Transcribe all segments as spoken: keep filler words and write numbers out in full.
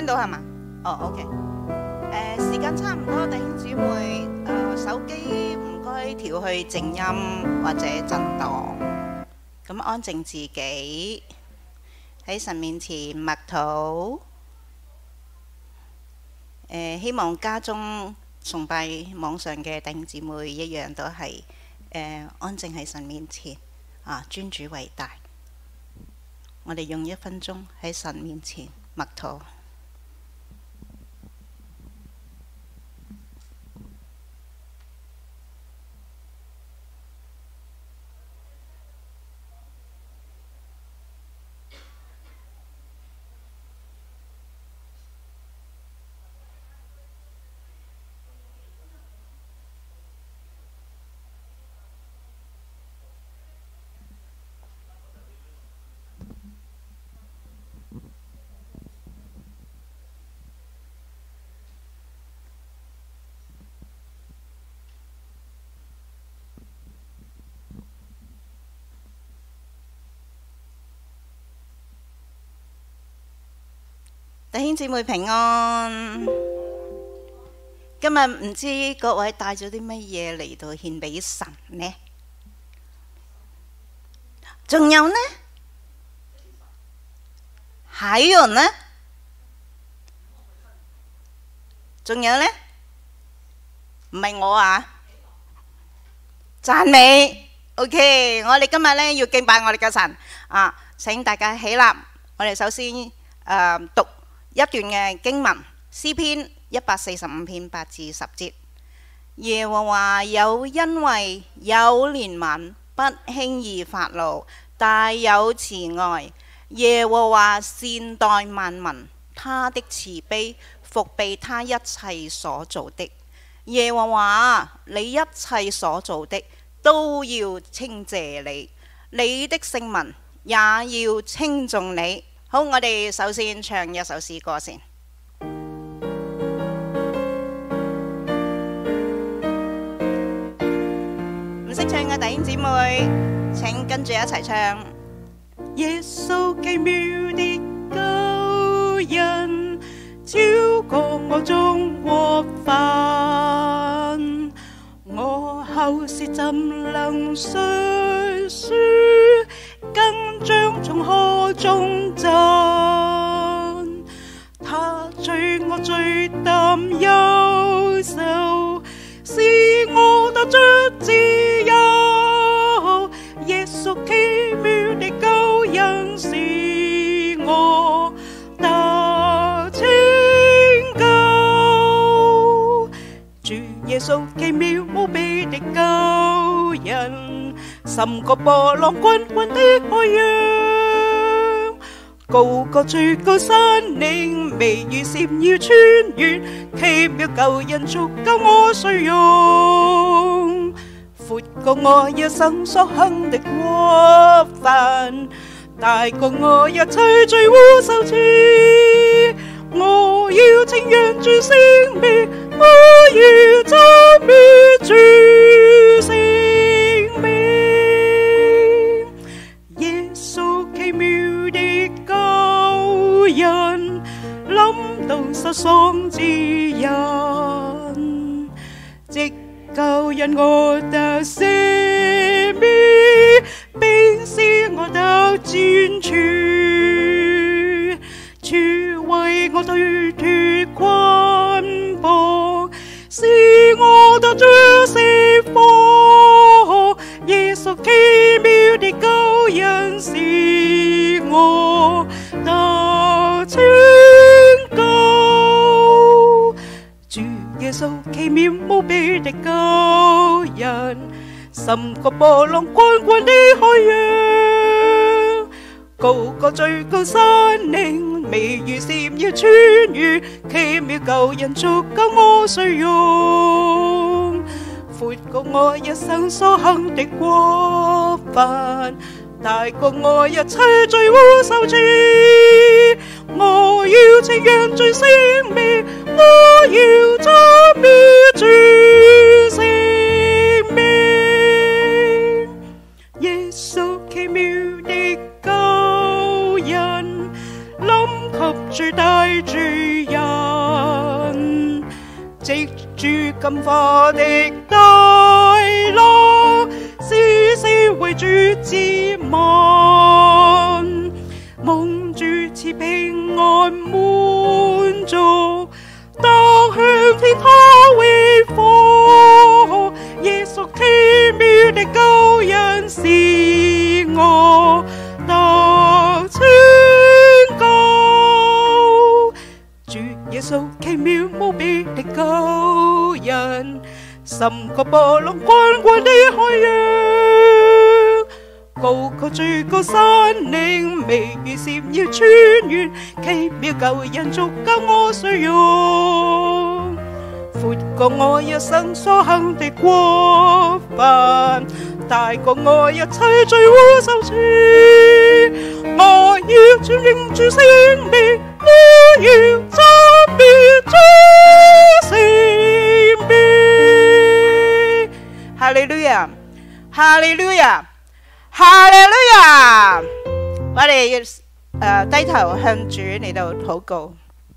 到係嘛？哦，OK。誒，時間差唔多，弟兄姊妹，誒手機唔該調去靜音或者震盪，咁安靜自己喺神面前默禱。誒，希望家中崇拜網上嘅弟兄姊妹一樣都係誒安靜喺神面前啊，尊主為大。我哋用一分鐘喺神面前默禱。弟兄姊妹平安。今日唔知各位帶咗啲乜嘢嚟到獻俾神呢？仲有呢？還有呢？仲有呢？唔係我啊！讚美 ，OK。我哋今日呢要敬拜我哋嘅神啊！請大家起立。我哋首先誒、呃、讀一段嘅經文，詩篇一百四十五篇八至十節。耶和華有恩惠，有憐憫，不輕易發怒，大有慈愛。耶和華善待萬民，他的慈悲覆庇他一切所造的。耶和華，你一切所造的都要稱謝你，你的聖民也要稱頌你。好，我哋首先唱一首詩歌先。唔識唱嘅弟兄姊妹，請跟住一齊唱。耶穌奇妙的救恩，超過我中過犯，我後事怎能述說？更將從河中賺，他取我最擔憂愁，使我得着自由。耶穌奇妙的救恩使我得拯救，主耶穌奇妙無比的救恩，勝過波浪滾滾的海洋，高過最高山嶺，微如閃耀穿越，奇妙救恩足夠我需用，闊過我一生所行的過犯，大過我一切罪污羞恥。我要稱揚主聖名，我要讚美主聖名。耶穌奇妙的救恩，臨到失喪之人，藉救恩我得赦免，並使我得專處，主為我脫脫捆綁，使我得着釋放。耶穌奇妙的救恩使我得拯救，主耶穌奇妙無比的救恩，勝過波浪滾滾的海洋，高過最高山嶺，微如閃耀穿越，奇妙救恩足夠我需用，闊過我一生所行的過犯，大過我一切罪污羞恥。我要稱揚主聖名，我要讚美主聖名。耶穌奇妙的救恩，臨給最大罪金花的大浪，絲絲為主自問，蒙主賜平安滿足，當向天他榮福，耶穌奇妙的救恩是我得拯救，主耶穌奇妙無比的救恩，勝過波浪滾滾的海洋，高過最高山嶺，美如閃耀泉源，奇妙救恩足夠我需用，闊過我一生所行的過犯，大過我一切罪惡羞恥，我要尊榮主聖名，我要讚美主聖名。哈利路亞，哈利路亞，哈利路亞！我哋要誒低頭向主嚟到禱告。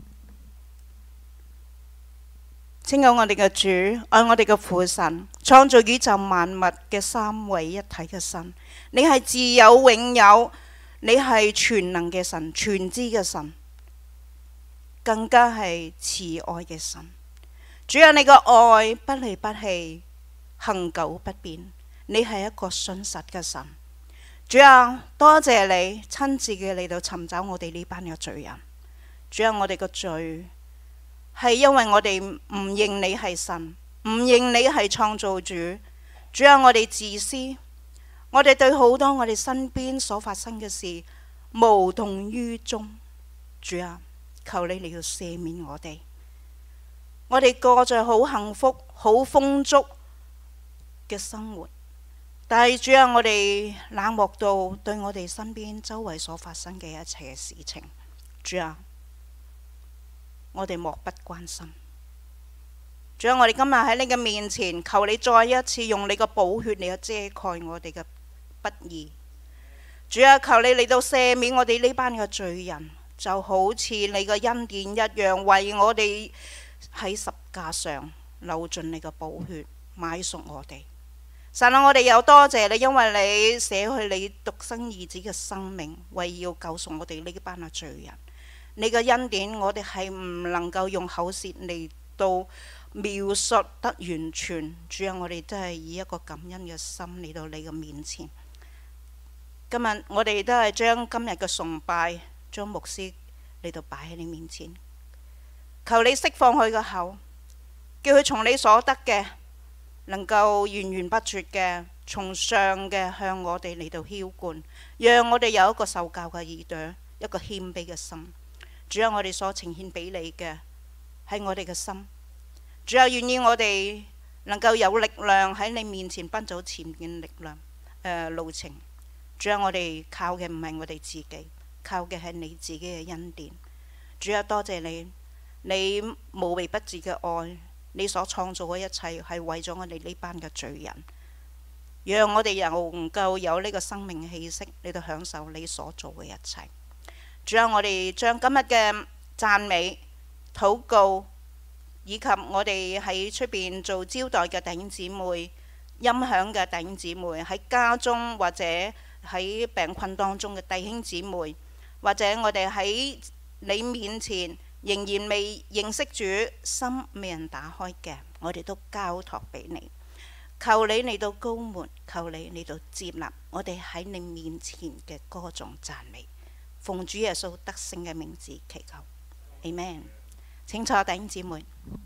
請愛我哋嘅主，愛我哋嘅父神，創造宇宙萬物嘅三位一體嘅神。你係自有永有，你係全能嘅神，全知嘅神，更加係慈愛嘅神。主啊，你嘅愛不離不棄，恆久不變。你係一個信實嘅神。主啊，多謝你親自嘅嚟到尋找我哋呢班嘅罪人。主啊，我哋嘅罪係因為我哋唔認你係神，唔認你係創造主。主啊，我哋自私，我哋對好多我哋身邊所發生嘅事無動於衷。主啊，求你嚟到赦免我哋。我哋過着好幸福、好豐足嘅生活，但係主啊，我哋冷漠到對我哋身邊周圍所發生嘅一切事情，主啊，我哋漠不關心。主啊，我哋今日喺你嘅面前，求你再一次用你嘅寶血嚟遮蓋我哋嘅不義。主啊，求你嚟到赦免我哋呢班嘅罪人，就好似你嘅恩典一樣，為我哋喺十架上流盡你嘅寶血，買贖我哋。神啊，我哋又多謝你，因為你捨去你獨生兒子嘅生命，為要救贖我哋呢班嘅罪人。你嘅恩典，我哋係唔能夠用口舌嚟到描述得完全。主啊，我哋都係以一個感恩嘅心嚟到你嘅面前。今日我哋都係將今日嘅崇拜，將牧師嚟到擺喺你面前，求你釋放佢個口，叫佢從你所得嘅能夠源源不絕嘅從上嘅向我哋嚟到澆灌，讓我哋有一個受教嘅耳朵，一個謙卑嘅心。主啊，我哋所呈獻俾你嘅係我哋嘅心。主啊，願意我哋能夠有力量喺你面前奔走前面嘅力量、呃、路程。主啊，我哋靠嘅唔係我哋自己，靠嘅係你自己嘅恩典。主啊，多謝你，你無微不至嘅愛，你所創造嘅一切係為咗我哋呢班嘅罪人，讓我哋又能夠有呢個生命氣息，你都享受你所做嘅一切。主啊，我哋將今日嘅讚美、禱告，以及我哋喺出邊做招待嘅弟兄姊妹、音響嘅弟兄姊妹，喺家中或者喺病困當中嘅弟兄姊妹，或者我哋喺你面前仍然未認識主、心未人打開嘅，我哋都交託俾你。求你嚟到膏抹，求你嚟到接納我哋喺你面前嘅歌頌讚美。奉主耶穌得勝嘅名字祈求 Amen。 請坐，弟兄姊妹。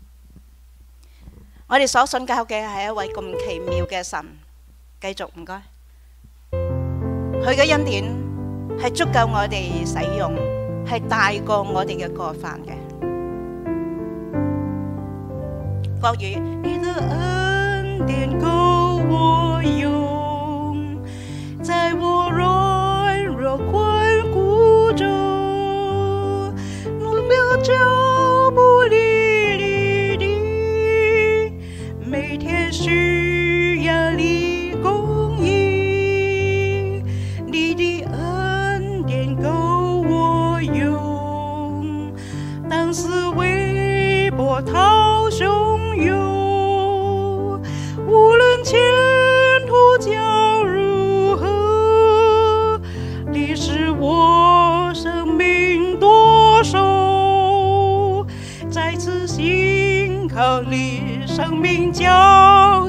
我哋所信教嘅係一位咁奇妙嘅神，繼續唔該。佢嘅恩典係足夠我哋使用，係大過我哋嘅過犯嘅。國語，你的恩典夠我用，在我軟弱困苦中，路標腳步歷歷地，每天需要你供應，你的恩典夠我用，當思微波濤洶湧，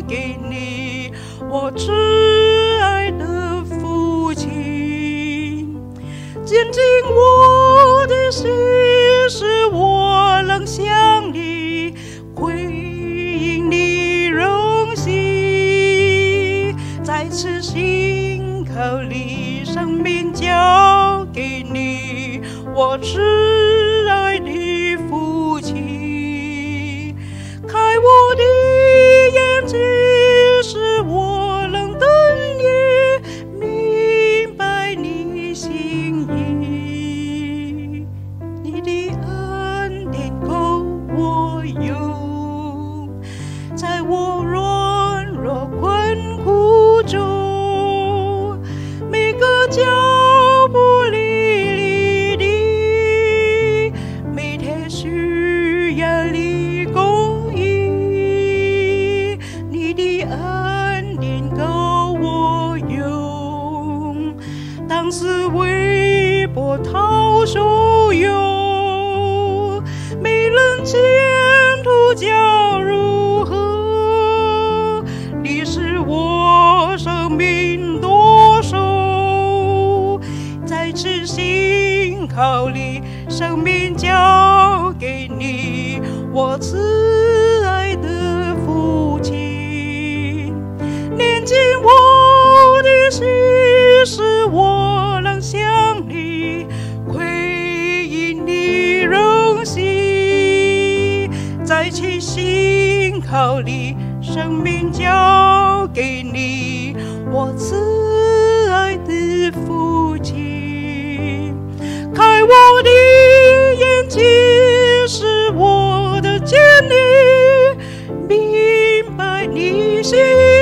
给你，我挚爱的父亲。坚定我的心，使我能向你回应你荣幸。再次信靠你，生命交给你，我挚爱的父亲。开我的眼睛，使我能等你，明白你心意。你的恩典够我用，在我软弱困苦中，每个脚步里里的，每天需要你供应。你的恩典够我用，当时微波涛汹涌，没人前途将如何？你是我生命舵手，再次信靠你，生命交给你，我挚爱的父亲。念进我的心，使我能向你回应你荣幸。再去信靠你，生命交给你，我挚爱的父亲。开我的眼睛，使我的坚定，明白你心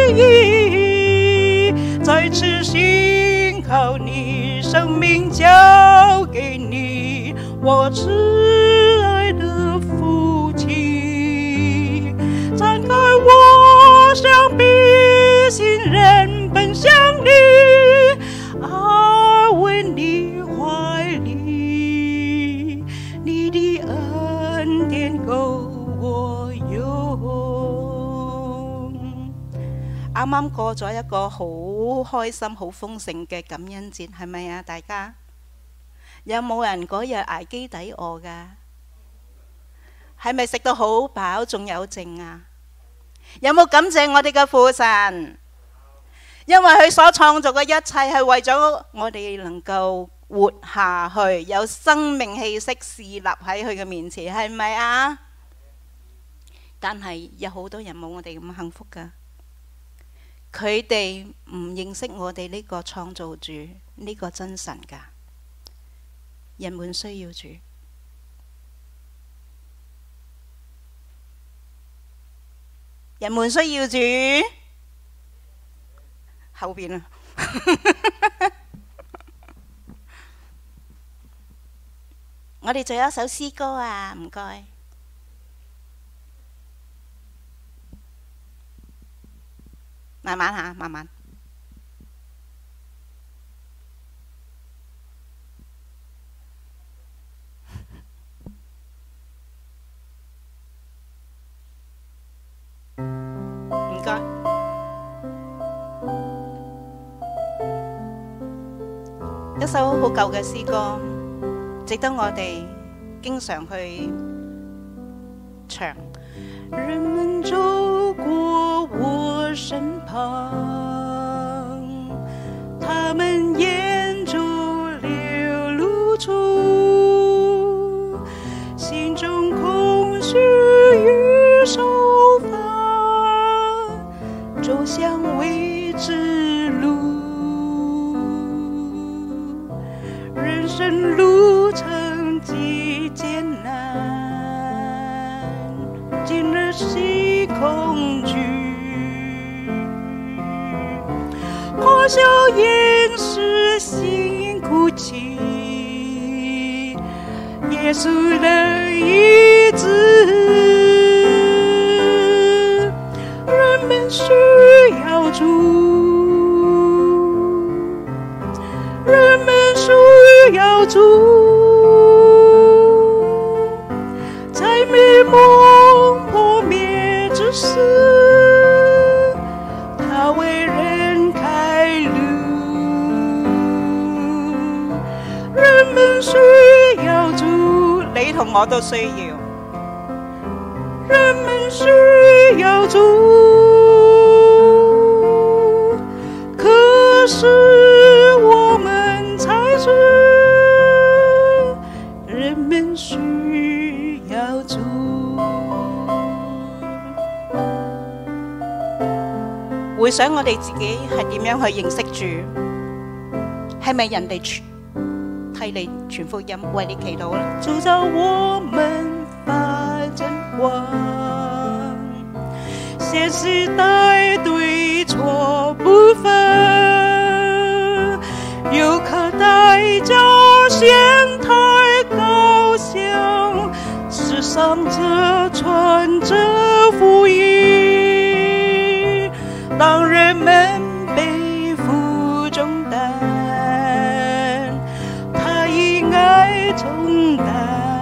意。再次信靠你，生命交给你，我挚爱的父亲。展开我向必信人奔向你，安慰你怀里，你的恩典夠我用。啱啱過咗一個好開心、好豐盛嘅感恩節，係咪啊？大家有冇人嗰日捱飢抵餓㗎？係咪食到好飽，仲有剩啊？有冇感謝我哋嘅父神？因為佢所創造嘅一切係為咗我哋能夠活下去，有生命氣息侍立喺佢嘅面前，係咪啊？但係有好多人冇我哋咁幸福㗎，佢哋唔認識我哋呢個創造主，呢個真神㗎。人們需要主，人們需要主。後邊啊，我哋仲有一首詩歌啊，唔該。慢慢嚇，慢慢。唔該。一首好舊嘅詩歌，值得我哋經常去唱。人們走過我身旁，他們眼中流露出心中空虛與愁煩，走向未知路。人生路程極艱難，經日係恐懼，狂笑掩飾心哭泣，耶穌的醫治，人們需要主，人們需要主，在美夢破滅之時， 們需要主，你同我都需要。人們需要主，可是我們才是人們需要主。回想我哋自己係點樣去認識主，係咪人哋替你傳福音，為你祈禱咧？主叫我們發真光，現時代對錯不分，有可代價顯太高尚，世上這傳這福音，當人們背負重擔，他以愛承擔。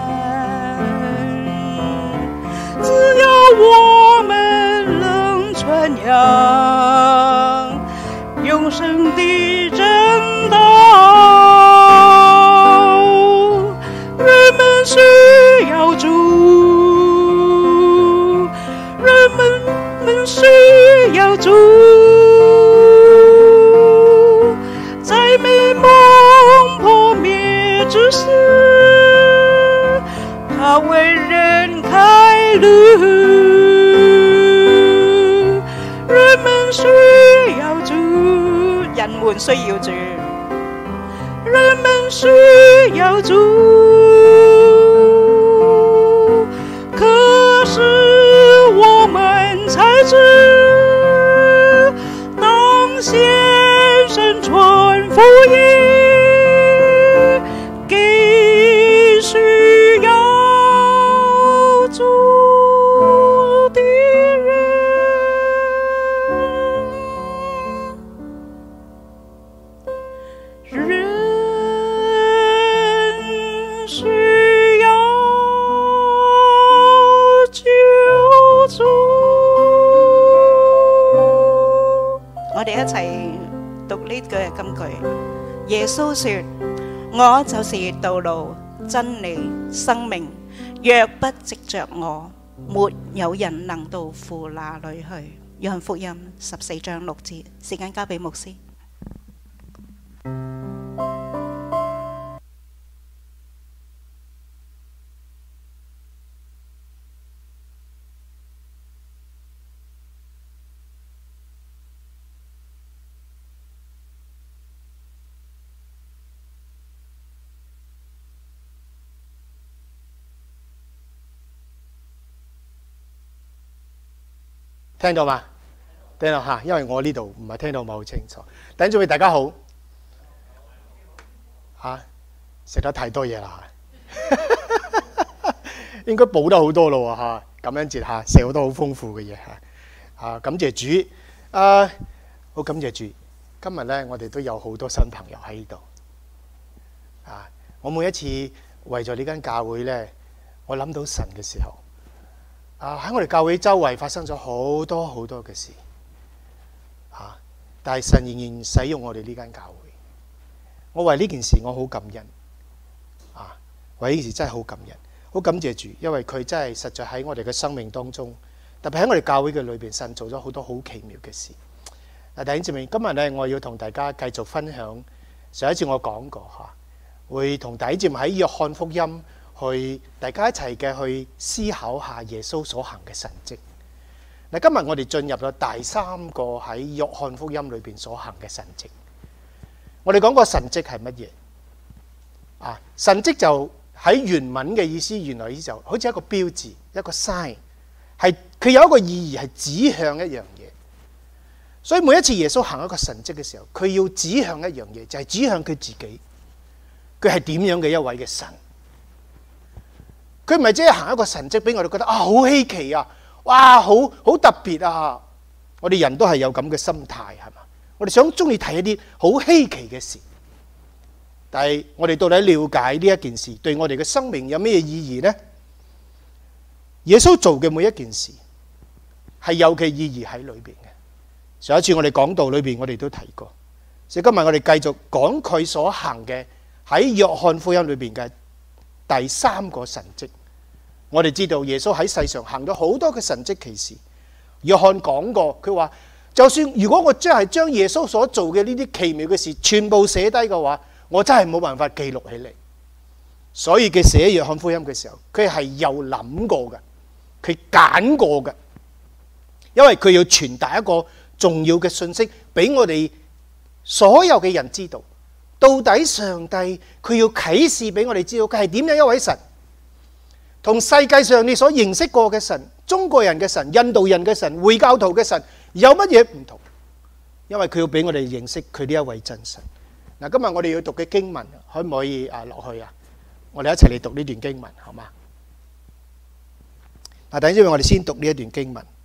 只要我們能傳揚永生的真道，人們需要主，人們們需要主，在美夢破滅之時，他為人開路，人們需要主，人們需要主，人們需要主，可是我們才知，當先生傳福音給需要主的人，人需要救主。我哋一齊讀呢句金句。耶穌說：我就是道路、真理、生命，若不藉着我，沒有人能到父那裏去。約翰福音十四章六節。時間交俾牧師。 聽到嘛？聽到嚇，因為我呢度唔係聽到唔係好清楚。等住，大家好嚇，食得太多嘢啦，應該補得好多咯嚇。感恩節嚇，食好多好豐富嘅嘢嚇。啊，感謝主，啊，好感謝主。今日咧，我哋都有好多新朋友喺呢度。啊，我每一次為咗呢間教會咧，我諗到神嘅時候。啊！喺我哋教會周圍發生咗好多好多嘅事，啊！但係神仍然使用我哋呢間教會，我為呢件事我好感恩，啊！為呢件事真係好感恩，好感謝主，因為佢真係實在喺我哋嘅生命當中，特別喺我哋教會嘅裏邊，神做咗好多好奇妙嘅事。嗱，弟兄姊妹，今日咧我要同大家繼續分享上一次我講過嚇，會同弟兄姊妹喺約翰福音。去大家一齊嘅去思考下耶穌所行嘅神蹟。嗱，今日我哋進入咗第三個喺約翰福音裏邊所行嘅神蹟。我哋講個神蹟係乜嘢？啊，神蹟就喺原文嘅意思，原來意思就好似一個標誌，一個 sign， 係佢有一個意義係指向一樣嘢。所以每一次耶穌行一個神蹟嘅時候，佢要指向一樣嘢，就係指向佢自己，佢係點樣嘅一位嘅神。佢唔係只係行一個神蹟俾我哋覺得啊好稀奇啊，哇好好特別啊！我哋人都係有咁嘅心態，係嘛？我哋想中意睇一啲好稀奇嘅事，但係我哋到底了解呢一件事對我哋嘅生命有咩意義呢？耶穌做嘅每一件事係有其意義喺裏邊嘅。上一次我哋講道裏邊，我哋都提過，所以今日我哋繼續講佢所行嘅喺約翰福音裏邊嘅第三個神蹟。我哋知道耶穌喺世上行咗好多嘅神蹟奇事。約翰講過，佢話就算如果我真係將耶穌所做嘅呢啲奇妙嘅事全部寫低嘅話，我真係冇辦法記錄起嚟。所以佢寫約翰福音嘅時候，佢係有諗過嘅，佢揀過嘅，因為佢要傳達一個重要嘅信息俾我哋所有嘅人知道，到底上帝佢要啟示俾我哋知道佢係點樣一位神，同世界上你所認識過嘅神、中國人嘅神、印度人嘅神、回教徒嘅神有乜嘢唔同？因為佢要俾我哋認識佢呢一位真神。嗱，今日我哋要讀嘅經文可唔可以啊落去啊？我哋一齊嚟讀呢段經文，好嗎？嗱，等陣我哋先讀呢一段經文。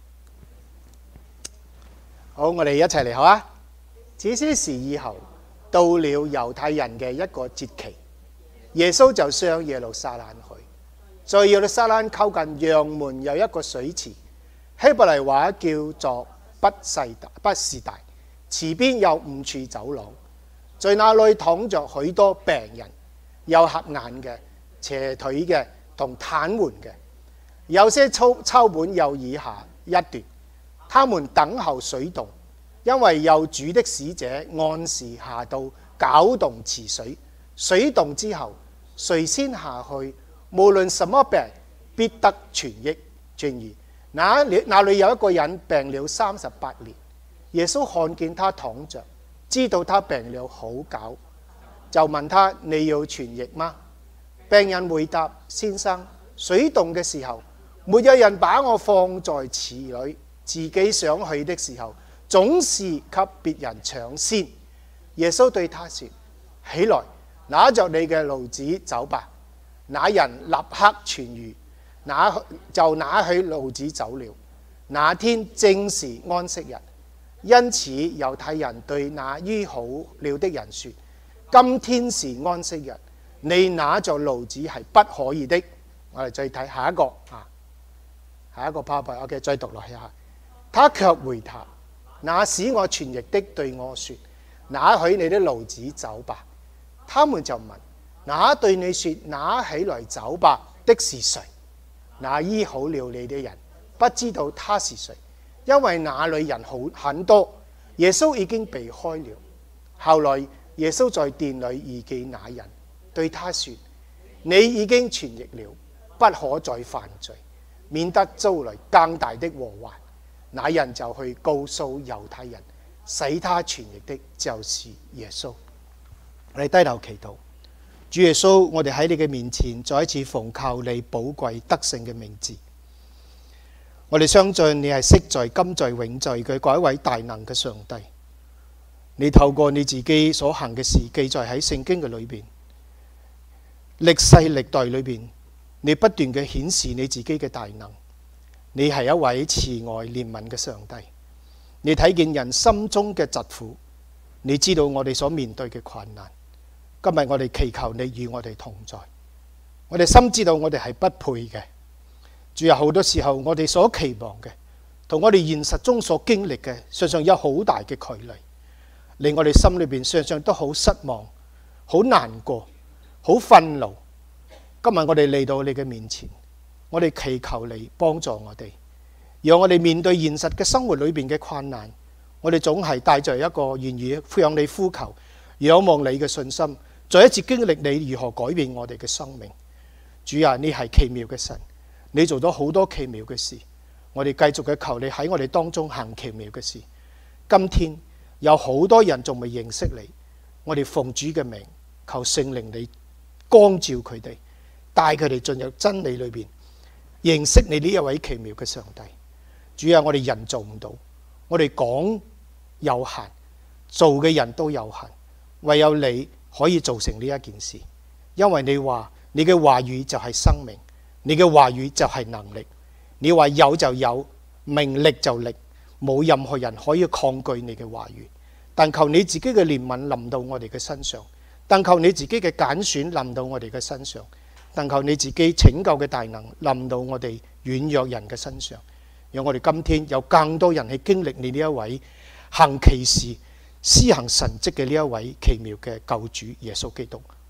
好，我哋一齊嚟好啊！這些事以後，到了猶太人嘅一個節期，耶穌就上耶路撒冷去。在耶路撒冷靠近羊門有一個水池，希伯來話叫做畢士大，畢士大。池邊有五處走廊，在那裏躺着許多病人，有瞎眼嘅、斜腿嘅同癱瘓嘅，有些抽抽本有以下一段。他們等候水動，因為有主的使者按時下到攪動池水。水動之後，誰先下去，無論什麼病，必得痊愈。正如那裏那裏有一個人病了三十八年，耶穌看見他躺着，知道他病了好久，就問他：你要痊愈嗎？病人回答：先生，水動嘅時候，沒有人把我放在池裏，自己想去的時候，總是給別人搶先。耶穌對他說：起來，拿着你嘅褥子走吧。那人立刻痊愈，拿就拿起褥子走了。那天正是安息日，因此猶太人對那醫好了的人說：今天是安息日，你拿着褥子係不可以的。我哋再睇下一個啊，下一個 PowerPoint， OK， 再讀落去下。他卻回答：那使我痊愈的對我說：拿起你的褥子走吧。他們就問：那對你說拿起來走吧的是誰？那醫好了你的人不知道他是誰，因為那裏人好很多。耶穌已經避開了。後來耶穌在殿裏遇見那人，對他說：你已經痊愈了，不可再犯罪，免得遭來更大的禍患。那人就去告訴猶太人，使他痊愈的就是耶穌。我哋低頭祈禱。主耶穌，我哋喺你嘅面前再一次奉靠你寶貴得勝嘅名字。我哋相信你係昔在、今在、永在嘅嗰一位大能嘅上帝。你透過你自己所行嘅事記載喺聖經嘅裏邊，歷世歷代裏邊，你不斷嘅顯示你自己嘅大能。你係一位慈愛憐憫嘅上帝。你睇見人心中嘅疾苦，你知道我哋所面對嘅困難。今日我哋祈求你與我哋同在，我哋深知道我哋係不配嘅。主有好多時候我哋所期望嘅，同我哋現實中所經歷嘅，常常有好大嘅距離，令我哋心裏邊常常都好失望、好難過、好憤怒。今日我哋嚟到你嘅面前，我哋祈求你幫助我哋，讓我哋面對現實嘅生活裏邊嘅困難，我哋總係帶着一個願意向你呼求、仰望你嘅信心。再一次經歷你如何改變我哋嘅生命。主啊，你係奇妙嘅神，你做咗好多奇妙嘅事，我哋繼續嘅求你喺我哋當中行奇妙嘅事。今天有好多人仲未認識你，我哋奉主嘅名求聖靈你光照佢哋，帶佢哋進入真理裏邊，認識你呢一位奇妙嘅上帝。主啊，我哋人做唔到，我哋講有限，做嘅人都有限，唯有你可以做成呢一件事，因為你話你嘅話語就係生命，你嘅話語就係能力。你話有就有，命力就力，冇任何人可以抗拒你嘅話語。但求你自己嘅憐憫臨到我哋嘅身上，但求你自己嘅揀選臨到我哋嘅身上，但求你自己拯救嘅大能臨到我哋軟弱人嘅身上，讓我哋今天有更多人去經歷你呢一位行奇事、施行神蹟嘅呢一位奇妙嘅救主耶穌基督。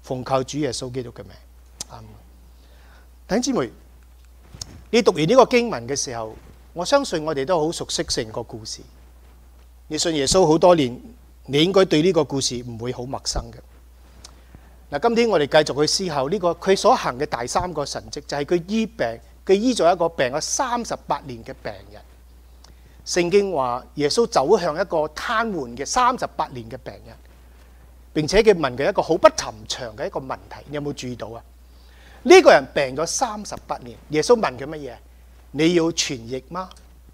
奉靠主耶穌基督嘅名。阿們。弟兄姊妹，你讀完呢個經文嘅時候，我相信我哋都好熟悉成個故事。你信耶穌好多年，你應該對呢個故事唔會好陌生嘅。嗱，今天我哋繼續去思考呢個佢所行嘅第三個神蹟，就係佢醫病，佢醫咗一個病咗三十八年嘅病人。聖經話耶穌走向一個癱瘓嘅三十八年嘅病人，並且佢問佢一個好不尋常嘅一個問題，你有冇注意到啊？呢個人病咗三十八年，耶穌問佢乜嘢？你要痊癒嗎？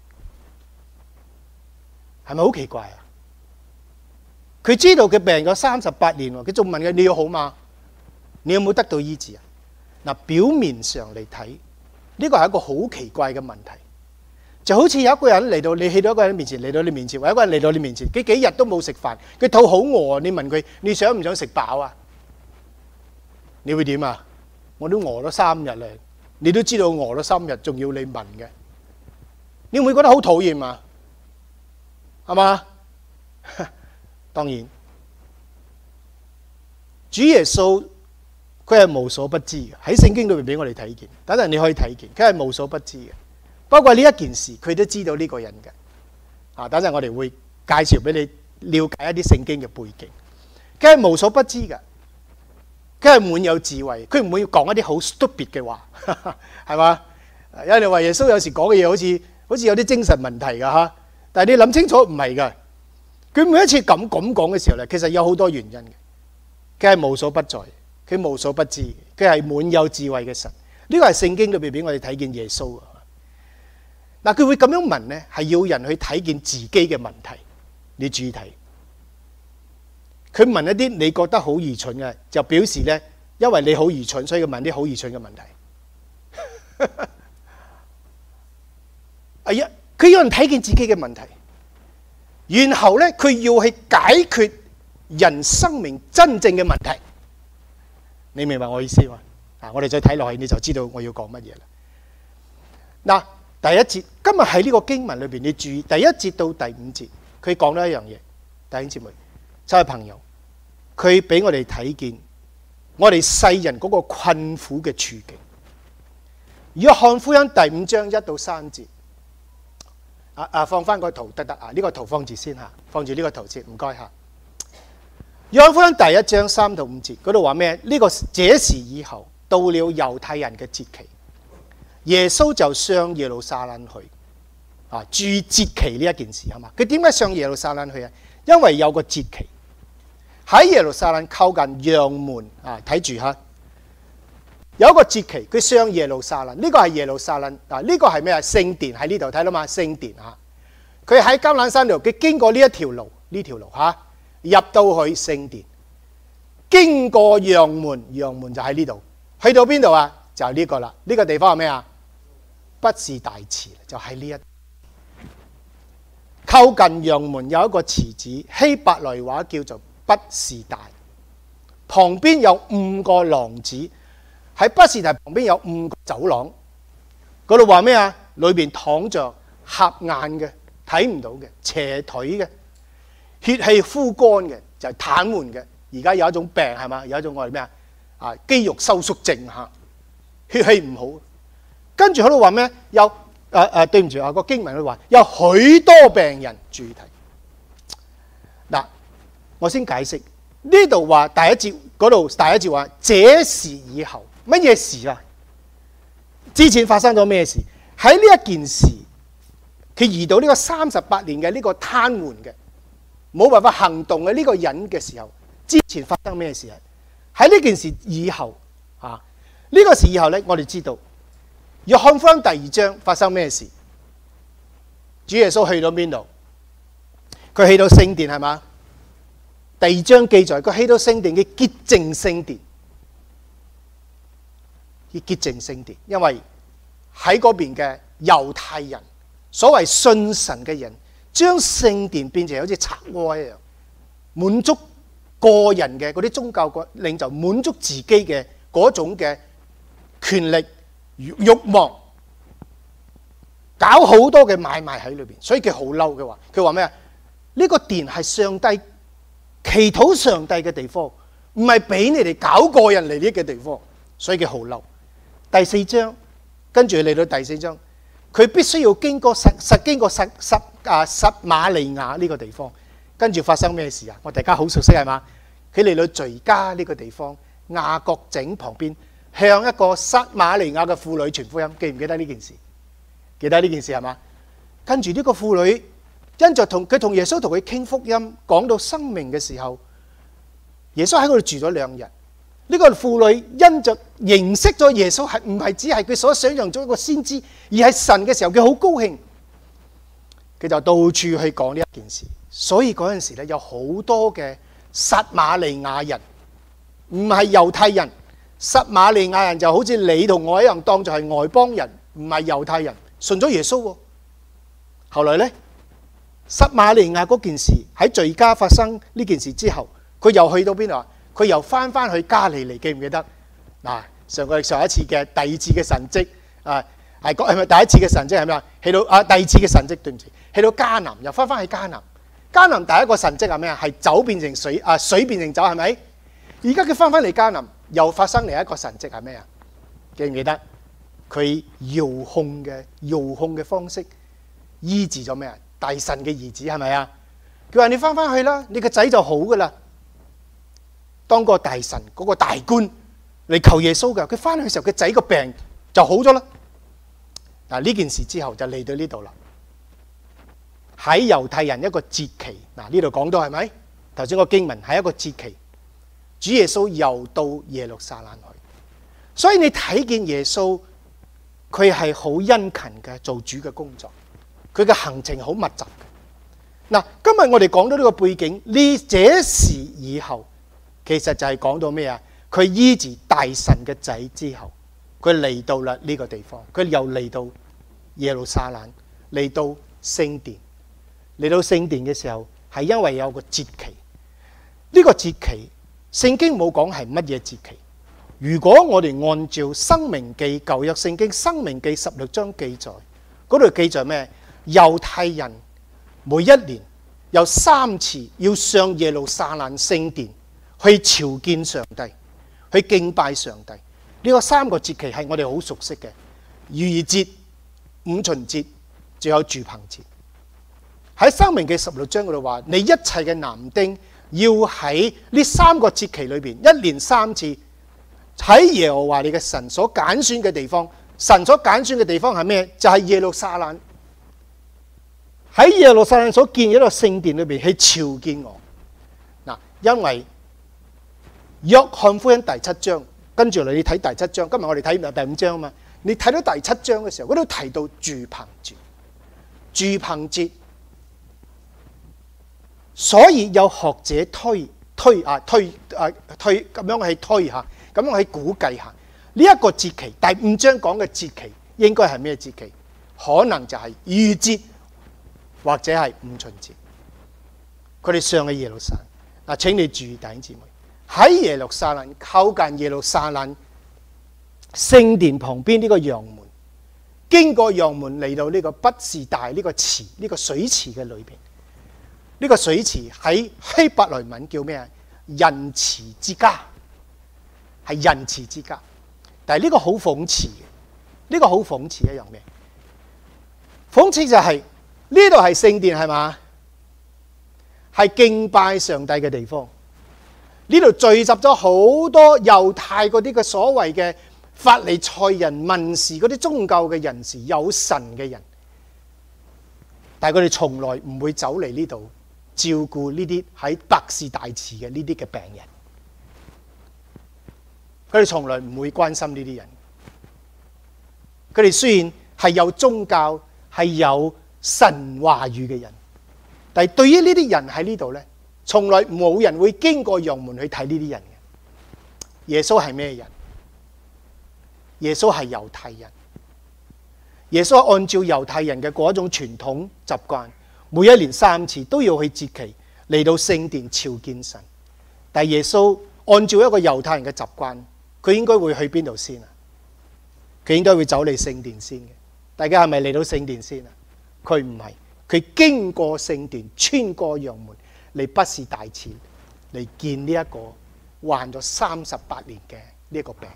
係咪好奇怪啊？佢知道佢病咗三十八年，佢仲問佢你要好嗎？你有冇得到醫治啊？嗱，表面上嚟睇，呢個係一個好奇怪嘅問題，就好似有一個人嚟到你去到一個人面前，嚟到你面前，或者一個人嚟到你面前，佢幾日都冇食飯，佢肚好餓，你問佢你想唔想食飽啊？你會點啊？我都餓咗三日咧，你都知道餓咗三日，仲要你問嘅，你會唔會覺得好討厭啊？係嘛？當然，主耶穌佢係無所不知嘅，喺聖經裏面俾我哋睇見。等陣你可以睇見，佢係無所不知嘅。包括呢一件事，佢都知道呢個人嘅。啊，等陣我哋會介紹俾你了解一啲聖經嘅背景。佢係無所不知嘅，佢係滿有智慧，佢唔會講一啲好 stupid 嘅話，係嘛？有人話耶穌有時講嘅嘢好似好似有啲精神問題㗎嚇，但係你諗清楚唔係㗎。佢每一次咁咁講嘅時候咧，其實有好多原因嘅。佢係無所不在，佢無所不知，佢係滿有智慧嘅神。呢個係聖經裏邊俾我哋睇見耶穌啊。嗱，佢會咁樣問咧，係要人去睇見自己嘅問題。你注意睇，佢問一啲你覺得好愚蠢嘅，就表示咧，因為你好愚蠢，所以佢問啲好愚蠢嘅問題。哎呀，佢要人睇見自己嘅問題。然後咧，佢要去解決人生命真正嘅問題。你明白我意思嘛？啊，我哋再睇落去，你就知道我要講乜嘢啦。嗱，第一節今日喺呢個經文裏邊，你注意第一節到第五節，佢講咗一樣嘢。弟兄姊妹、親愛朋友，佢俾我哋睇見我哋世人嗰個困苦嘅處境。約翰福音第五章一到三節。啊啊！放翻個圖得得啊！呢、這個圖放住先嚇，放住呢個圖先，唔該嚇。約翰福音第一章三到五節嗰度話咩？呢、這個這時以後到了猶太人嘅節期，耶穌就上耶路撒冷去啊！注意節期呢一件事係嘛？佢點解上耶路撒冷去啊？因為有個節期喺耶路撒冷靠近羊門啊！睇住嚇。有一個節期，佢上耶路撒冷，呢、這個係耶路撒冷啊！呢、這個係咩啊？聖殿喺呢度睇到嘛？聖殿啊！佢喺橄欖山度，佢經過呢一條路，呢條路嚇、啊、入到去聖殿，經過羊門，羊門就喺呢度，去到邊度啊？就係呢個啦。呢、這個地方係咩啊？畢士大池，就喺呢一靠近羊門有一個池子，希伯來話叫做畢士大，旁邊有五個廊子。喺畢士大旁邊有五個走廊，嗰度話咩啊？裏邊躺着瞎眼嘅、睇唔到嘅、斜腿嘅、血氣枯乾嘅，就係癱瘓嘅。而家有一種病係嘛？有一種我哋咩啊？啊，肌肉收縮症嚇，血氣唔好。跟住喺度話咩？有誒誒，對唔住啊，個經文佢話有許多病人。注意睇嗱，我先解釋呢度話第一節嗰度第一節話這時以後。乜嘢事啊？之前發生咗咩事？喺呢一件事，佢遇到呢個三十八年嘅呢個癱瘓嘅，冇辦法行動嘅呢個人嘅時候，之前發生咩事啊？喺呢件事以後啊，呢、這個事以後咧，我哋知道約翰福音第二章發生咩事？主耶穌去到邊度？佢去到聖殿係嘛？第二章記載佢去到聖殿嘅潔淨聖殿。要潔淨聖殿，因為喺嗰邊嘅猶太人，所謂信神嘅人，將聖殿變成好似賊窩一樣，滿足個人嘅嗰啲宗教個領袖滿足自己嘅嗰種嘅權力慾望，搞好多嘅買賣喺裏邊，所以佢好嬲嘅話，佢話咩啊？呢個殿係上帝祈禱上帝嘅地方， 唔係俾你哋搞個人嚟呢個地方，所以佢好嬲。第四章跟住嚟到第四章，佢必須要經過實實經過實實啊實瑪利亞呢個地方，跟住發生咩事啊？我大家好熟悉係嘛？佢嚟到敘加呢個地方，雅各井旁邊，向一個撒瑪利亞嘅婦女傳福音，記唔記得呢件事？記得呢件事係嘛？跟住呢個婦女因着同佢同耶穌同佢傾福音，講到生命嘅時候，耶穌喺嗰度住咗兩日。呢個婦女因着認識咗耶穌，係唔係只係佢所想象中一個先知，而係神嘅時候，佢好高興，佢就到處去講呢一件事。所以嗰陣時咧，有好多嘅撒瑪利亞人，唔係猶太人。撒瑪利亞人就好似你同我一樣，當作係外邦人，唔係猶太人，信咗耶穌。後來呢，撒瑪利亞嗰件事喺敘加發生呢件事之後，佢又去到邊度啊？佢又翻翻去加利利，記唔記得？嗱，上個上一次嘅第二次嘅神蹟啊，係係咪第一次嘅神蹟係咩啊？去到啊第二次嘅神蹟，對唔住，去到迦南又翻翻去迦南。迦南第一個神蹟係咩啊？係酒變成水啊，水變成酒係咪？而家佢翻翻嚟迦南，又發生另一個神蹟係咩啊？記唔記得？佢遙控嘅遙控嘅方式醫治咗咩啊？大神嘅兒子係咪啊？佢話你翻翻去啦，你個仔就好噶啦。當個大神嗰個大官嚟求耶穌嘅，佢翻去嘅時候，佢仔個病就好咗啦。嗱，呢件事之後就嚟到呢度啦。喺猶太人一個節期，嗱呢度講到係咪？頭先個經文係一個節期，主耶穌又到耶路撒冷去，所以你睇見耶穌佢係好殷勤嘅做主嘅工作，佢嘅行程好密集嘅。嗱，今日我哋講到呢個背景，呢這時以後。其實就係講到咩啊？佢醫治大神嘅仔之後，佢嚟到啦呢個地方，佢又嚟到耶路撒冷，嚟到聖殿。嚟到聖殿嘅時候，係因為有個節期。呢個節期，聖經冇講係乜嘢節期。如果我哋按照《申命記》舊約聖經《申命記》十六章記載，嗰度記載咩？猶太人每一年有三次要上耶路撒冷聖殿。去朝見上帝，去敬拜上帝。呢個三個節期係我哋好熟悉嘅，逾越節、五旬節，仲有住棚節。喺《申命記》十六章嗰度話，你一切嘅男丁要喺呢三個節期裏邊，一年三次喺耶和華你嘅神所揀選嘅地方。神所揀選嘅地方係咩？就係耶路撒冷。喺耶路撒冷所建嘅一個聖殿裏邊去朝見我。嗱，因為約翰福音第七章，跟住嚟你睇第七章。今日我哋睇第五章啊嘛。你睇到第七章嘅時候，嗰度提到住棚節，住棚節。所以有學者推推啊推啊推咁樣去推下，咁樣去估計下呢一個節期，第五章講嘅節期應該係咩節期？可能就係逾越節或者係五旬節。佢哋上去耶路撒冷。嗱，請你注意弟兄姊妹。喺耶路撒冷，靠近耶路撒冷聖殿旁邊呢個羊門，經過羊門嚟到呢個畢士大呢個池，呢個水池嘅裏邊。呢個水池喺希伯來文叫咩啊？仁慈之家，係仁慈之家。但係呢個好諷刺嘅，呢個好諷刺一樣咩？諷刺就係呢度係聖殿係嘛？係敬拜上帝嘅地方。呢度聚集咗好多猶太嗰啲嘅所謂嘅法利賽人、文士嗰啲宗教嘅人士，有神嘅人，但係佢哋從來唔會走嚟呢度照顧呢啲喺畢士大池嘅呢啲嘅病人。佢哋從來唔會關心呢啲人。佢哋雖然係有宗教、係有神話語嘅人，但係對於呢啲人喺呢度咧，從來冇人會經過羊門去睇呢啲人嘅。耶穌係咩人？耶穌係猶太人。耶穌按照猶太人嘅嗰種傳統習慣，每一年三次都要去節期嚟到聖殿朝見神。但係耶穌按照一個猶太人嘅習慣，佢應該會去邊度先啊？佢應該會走嚟聖殿先嘅。大家係咪嚟到聖殿先啊？佢唔係，佢經過聖殿，穿過羊門嚟畢士大池嚟見呢一個患咗三十八年嘅呢一個病人。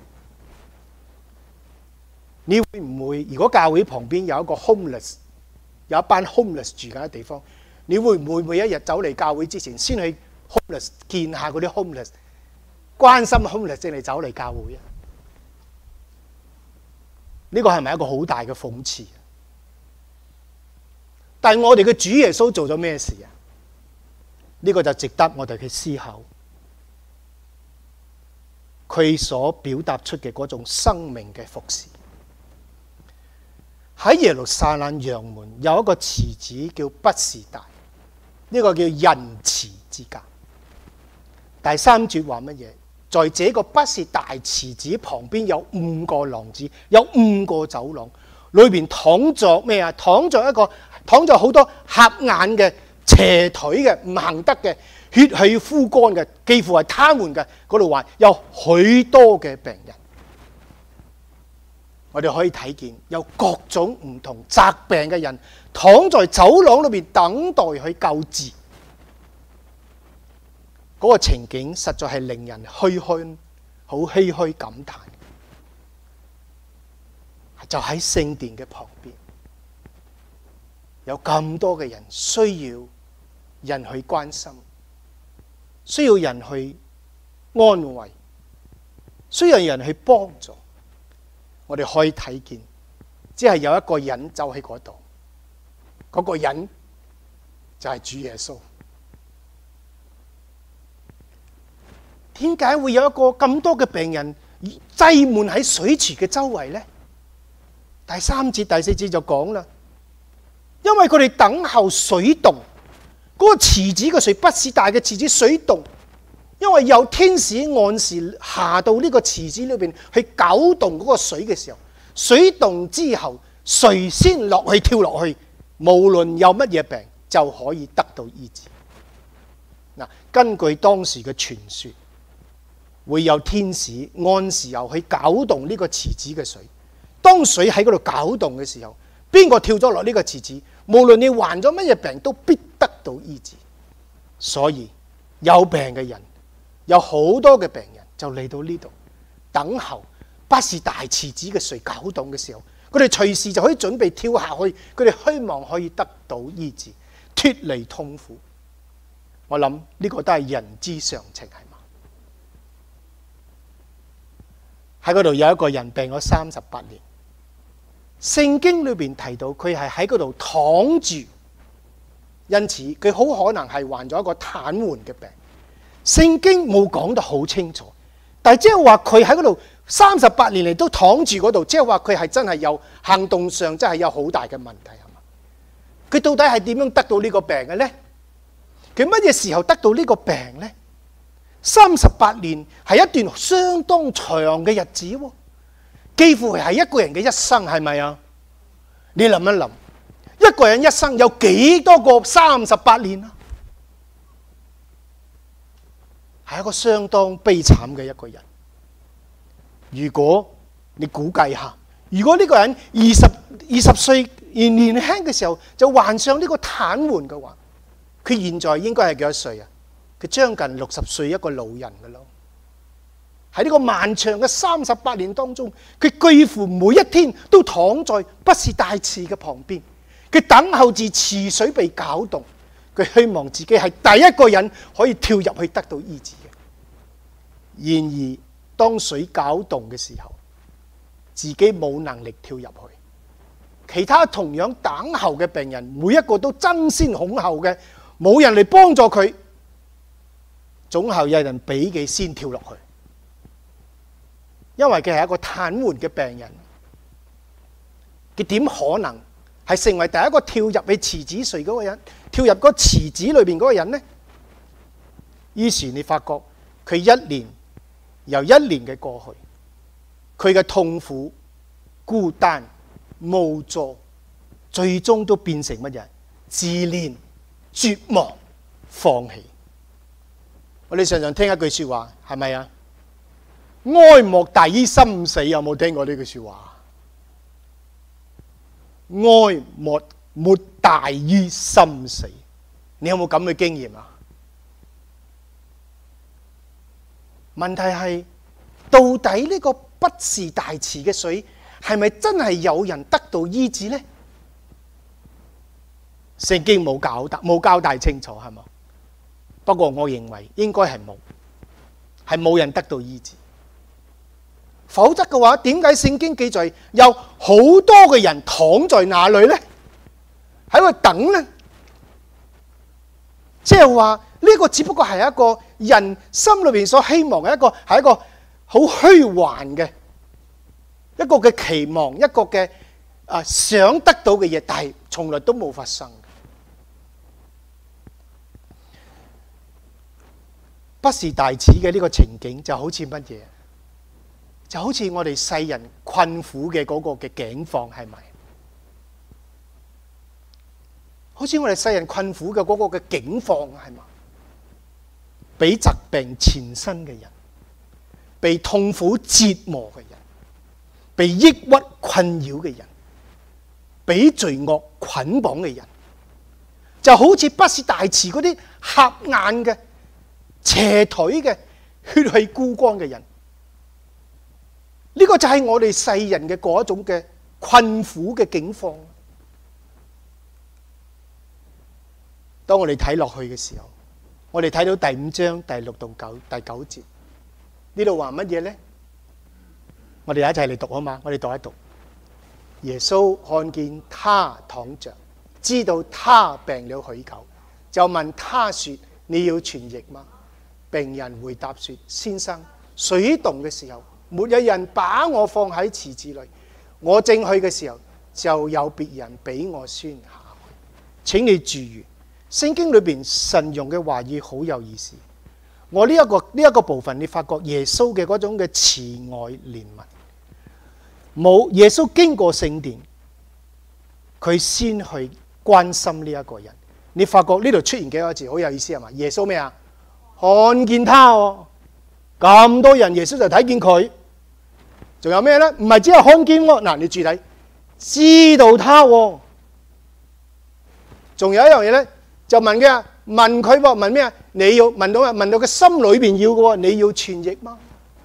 你會唔會？如果教會旁邊有一個 homeless， 有一班 homeless 住緊嘅地方，你會唔會每一日走嚟教會之前，先去 homeless 見下嗰啲 homeless， 關心 homeless 先嚟走嚟教會啊？呢個係咪一個好大嘅諷刺？但係我哋嘅主耶穌做咗咩事啊？呢個就值得我哋去思考。佢所表達出嘅嗰種生命嘅服侍。喺耶路撒冷羊門有一個池子叫畢士大，呢個叫仁慈之家。第三節話乜嘢？在這個畢士大池子旁邊有五個廊子，有五個走廊，裏邊躺着咩啊？躺着一個躺着好多瞎眼嘅、斜腿嘅、唔行得嘅、血氣枯乾嘅，幾乎係癱瘓嘅。嗰度話有許多嘅病人。我哋可以睇見有各種唔同疾病嘅人躺在走廊裏邊等待去救治。嗰個情景實在係令人唏噓，好唏噓感嘆。就喺聖殿嘅旁邊，有咁多嘅人需要人去關心，需要人去安慰，需要人去幫助。我哋可以睇見，只係有一個人走喺嗰度，嗰個人就係主耶穌。點解會有一個咁多嘅病人擠滿喺水池嘅周圍呢？第三節、第四節就講啦，因為佢哋等候水動，嗰個池子嘅水不是大嘅池子水動，因為有天使按時下到呢個池子裏邊去攪動嗰個水嘅時候，水動之後，誰先落去跳落去，無論有乜嘢病就可以得到醫治。嗱，根據當時嘅傳說，會有天使按時候去攪動呢個池子嘅水。當水喺嗰度攪動嘅時候，邊個跳咗落呢個池子，無論你患咗乜嘢病，都必得到醫治。所以有病嘅人，有好多嘅病人就嚟到呢度等候，不是大池子嘅水攪動嘅時候，佢哋隨時就可以準備跳下去，佢哋希望可以得到醫治，脫離痛苦。我諗呢個都係人之常情，係嘛？喺嗰度有一個人病咗三十八年，聖經裏邊提到佢係喺嗰度躺住，因此佢好可能係患咗一個癱瘓嘅病。聖經冇講得好清楚，但係即係話佢喺嗰度三十八年嚟都躺住嗰度，即係話佢係真係有行動上真係有好大嘅問題，係嘛？佢到底係點樣得到呢個病嘅呢？佢乜嘢時候得到呢個病呢？三十八年係一段相當長嘅日子喎，幾乎係一個人嘅一生，係咪啊？你諗一諗，一個人一生有幾多個三十八年啊？係一個相當悲慘嘅一個人。如果你估計下，如果呢個人二十二十歲而年輕嘅時候就患上呢個癱瘓嘅話，佢現在應該係幾多歲啊？佢將近六十歲，一個老人嘅咯。喺呢個漫長嘅三十八年當中，佢幾乎每一天都躺在不是大池嘅旁邊，佢等候住池水被攪動，佢希望自己係第一個人可以跳入去得到醫治嘅。然而當水攪動嘅時候，自己冇能力跳入去，其他同樣等候嘅病人每一個都爭先恐後嘅，冇人嚟幫助佢，總後有人俾佢先跳落去，因為佢係一個癱瘓嘅病人，佢點可能係成為第一個跳入去池子水嗰個人，跳入嗰池子裏邊嗰個人呢？於是你發覺佢一年又一年嘅過去，佢嘅痛苦、孤單、無助，最終都變成乜嘢？自憐、絕望、放棄。我哋常常聽一句說話，係咪啊？哀莫大於心死，有冇聽過呢句說話？哀莫莫大於心死，你有冇咁嘅經驗啊？ 問題係到底呢個畢士大池嘅水係咪真係有人得到醫治呢？聖經冇交代，冇交代清楚，係嘛？不過我認為應該係冇，係冇人得到醫治。否則嘅話，點解聖經記載有好多嘅人躺在那裏呢？喺度等呢？即係話呢個只不過係一個人心裏邊所希望嘅一個，係一個好虛幻嘅一個嘅期望，一個嘅啊想得到嘅嘢，但係從來都冇發生。畢士大池嘅呢個情景就好似乜嘢？就好似我哋世人困苦嘅嗰個嘅境況，係咪？好似我哋世人困苦嘅嗰個嘅境況，係嘛？被疾病纏身嘅人，被痛苦折磨嘅人，被抑鬱困擾嘅人，被罪惡捆綁嘅人，就好似畢士大池嗰啲瞎眼嘅、斜腿嘅、血氣枯乾嘅人。呢個就係我哋世人嘅嗰種嘅困苦嘅境況。當我哋睇落去嘅時候，我哋睇到第五章第六到九第九節，呢度話乜嘢呢？我哋一齊嚟讀啊嘛！我哋讀一讀。耶穌看見他躺着，知道他病了許久，就問他說：你要痊愈嗎？病人回答說：先生，水動嘅時候，沒有人把我放喺池子裏，我正去嘅時候，就有別人比我先下去。請你注意，聖經裏邊神用嘅話語好有意思。我呢、這、一個呢一、這個部分，你發覺耶穌嘅嗰種嘅慈愛憐憫，冇耶穌經過聖殿，佢先去關心呢一個人。你發覺呢度出現幾個字，好有意思係嘛？耶穌咩啊？看見他哦，咁多人，耶穌就睇見佢。仲有咩咧？唔係只係看見喎，嗱，你注意睇，知道他喎。仲有一樣嘢咧，就問嘅，問佢喎，問咩啊？你要問到啊？問到佢心裏邊要嘅喎，你要痊愈嗎？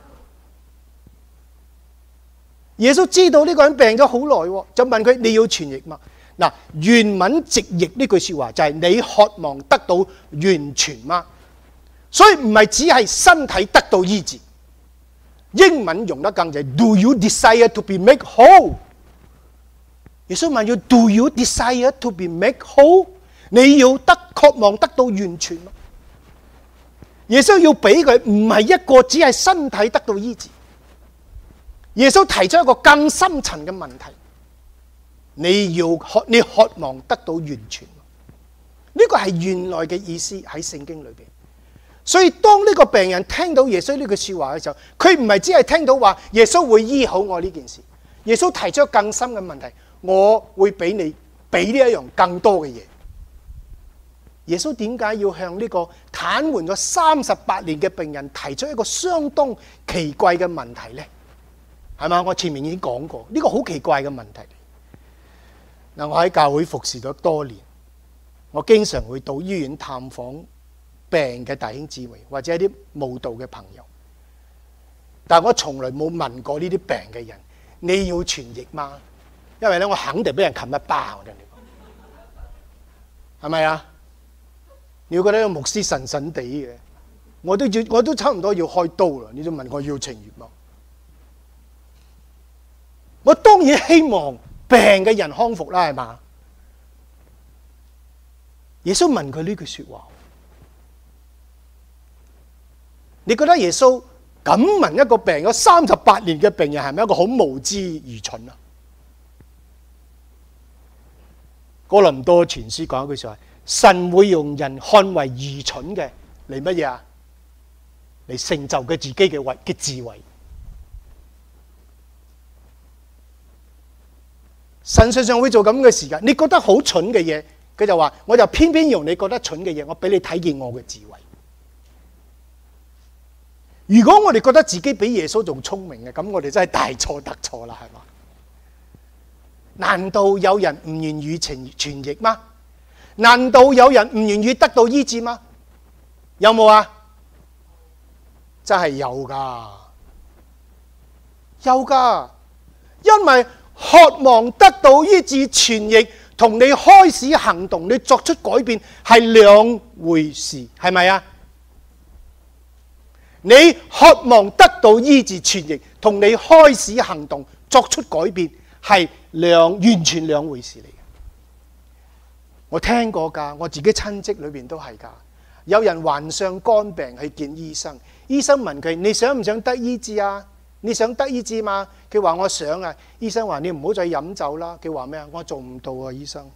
耶穌知道呢個人病咗好耐喎，就問佢：你要痊愈嗎？嗱，原文直譯呢句説話就係你渴望得到完全嗎？所以唔係只係身體得到醫治。英文用得更就係 Do you desire to be made whole？ 耶穌問要 Do you desire to be made whole？ 你要得渴望得到完全嗎？耶穌要俾佢唔係一個只係身體得到醫治。耶穌提出一個更深層嘅問題：你要渴你渴望得到完全嗎？呢個係原來嘅意思喺聖經裏邊。所以當呢個病人聽到耶穌呢句說話嘅時候，佢唔係只係聽到話耶穌會醫好我呢件事，耶穌提出更深嘅問題：我會俾你俾呢一樣更多嘅嘢。耶穌點解要向呢個癱瘓咗三十八年嘅病人提出一個相當奇怪嘅問題呢？係嘛？我前面已經講過，呢個好奇怪嘅問題。嗱，我喺教會服侍咗多年，我經常會到醫院探訪病嘅弟兄姊妹或者一啲慕道嘅朋友，但係我從來冇問過呢啲病嘅人：你要痊愈嗎？因為咧，我肯定俾人冚一巴，我真係講，係咪啊？你會覺得個牧師神神地嘅，我都要，我都差唔多要開刀啦。你都問我要痊愈嗎？我當然希望病嘅人康復啦，係嘛？耶穌問佢呢句說話。你覺得耶穌咁問一個病咗三十八年嘅病人係咪一個好無知愚蠢啊？哥林多前書講一句說話：神會用人看為愚蠢嘅嚟乜嘢啊？嚟成就佢自己嘅慧嘅智慧。神常常會做咁嘅時間，你覺得好蠢嘅嘢，佢就話：我就偏偏用你覺得蠢嘅嘢，我俾你睇見我嘅智慧。如果我哋覺得自己比耶穌仲聰明嘅，咁我哋真係大錯特錯啦，係嘛？難道有人唔願意痊痊愈嗎？難道有人唔願意得到醫治嗎？有冇啊？ 真係有噶，有噶，因為渴望得到醫治痊癒，同你開始行動，你作出改變係兩回事，係咪啊？你渴望得到醫治痊癒，同你開始行動作出改變係兩完全兩回事嚟嘅。我聽過㗎，我自己親戚裏邊都係㗎。有人患上肝病去見醫生，醫生問佢：你想唔想得醫治啊？你想得醫治嘛？佢話我想啊。醫生話你唔好再飲酒啦。佢話咩啊？我做唔到啊，醫生。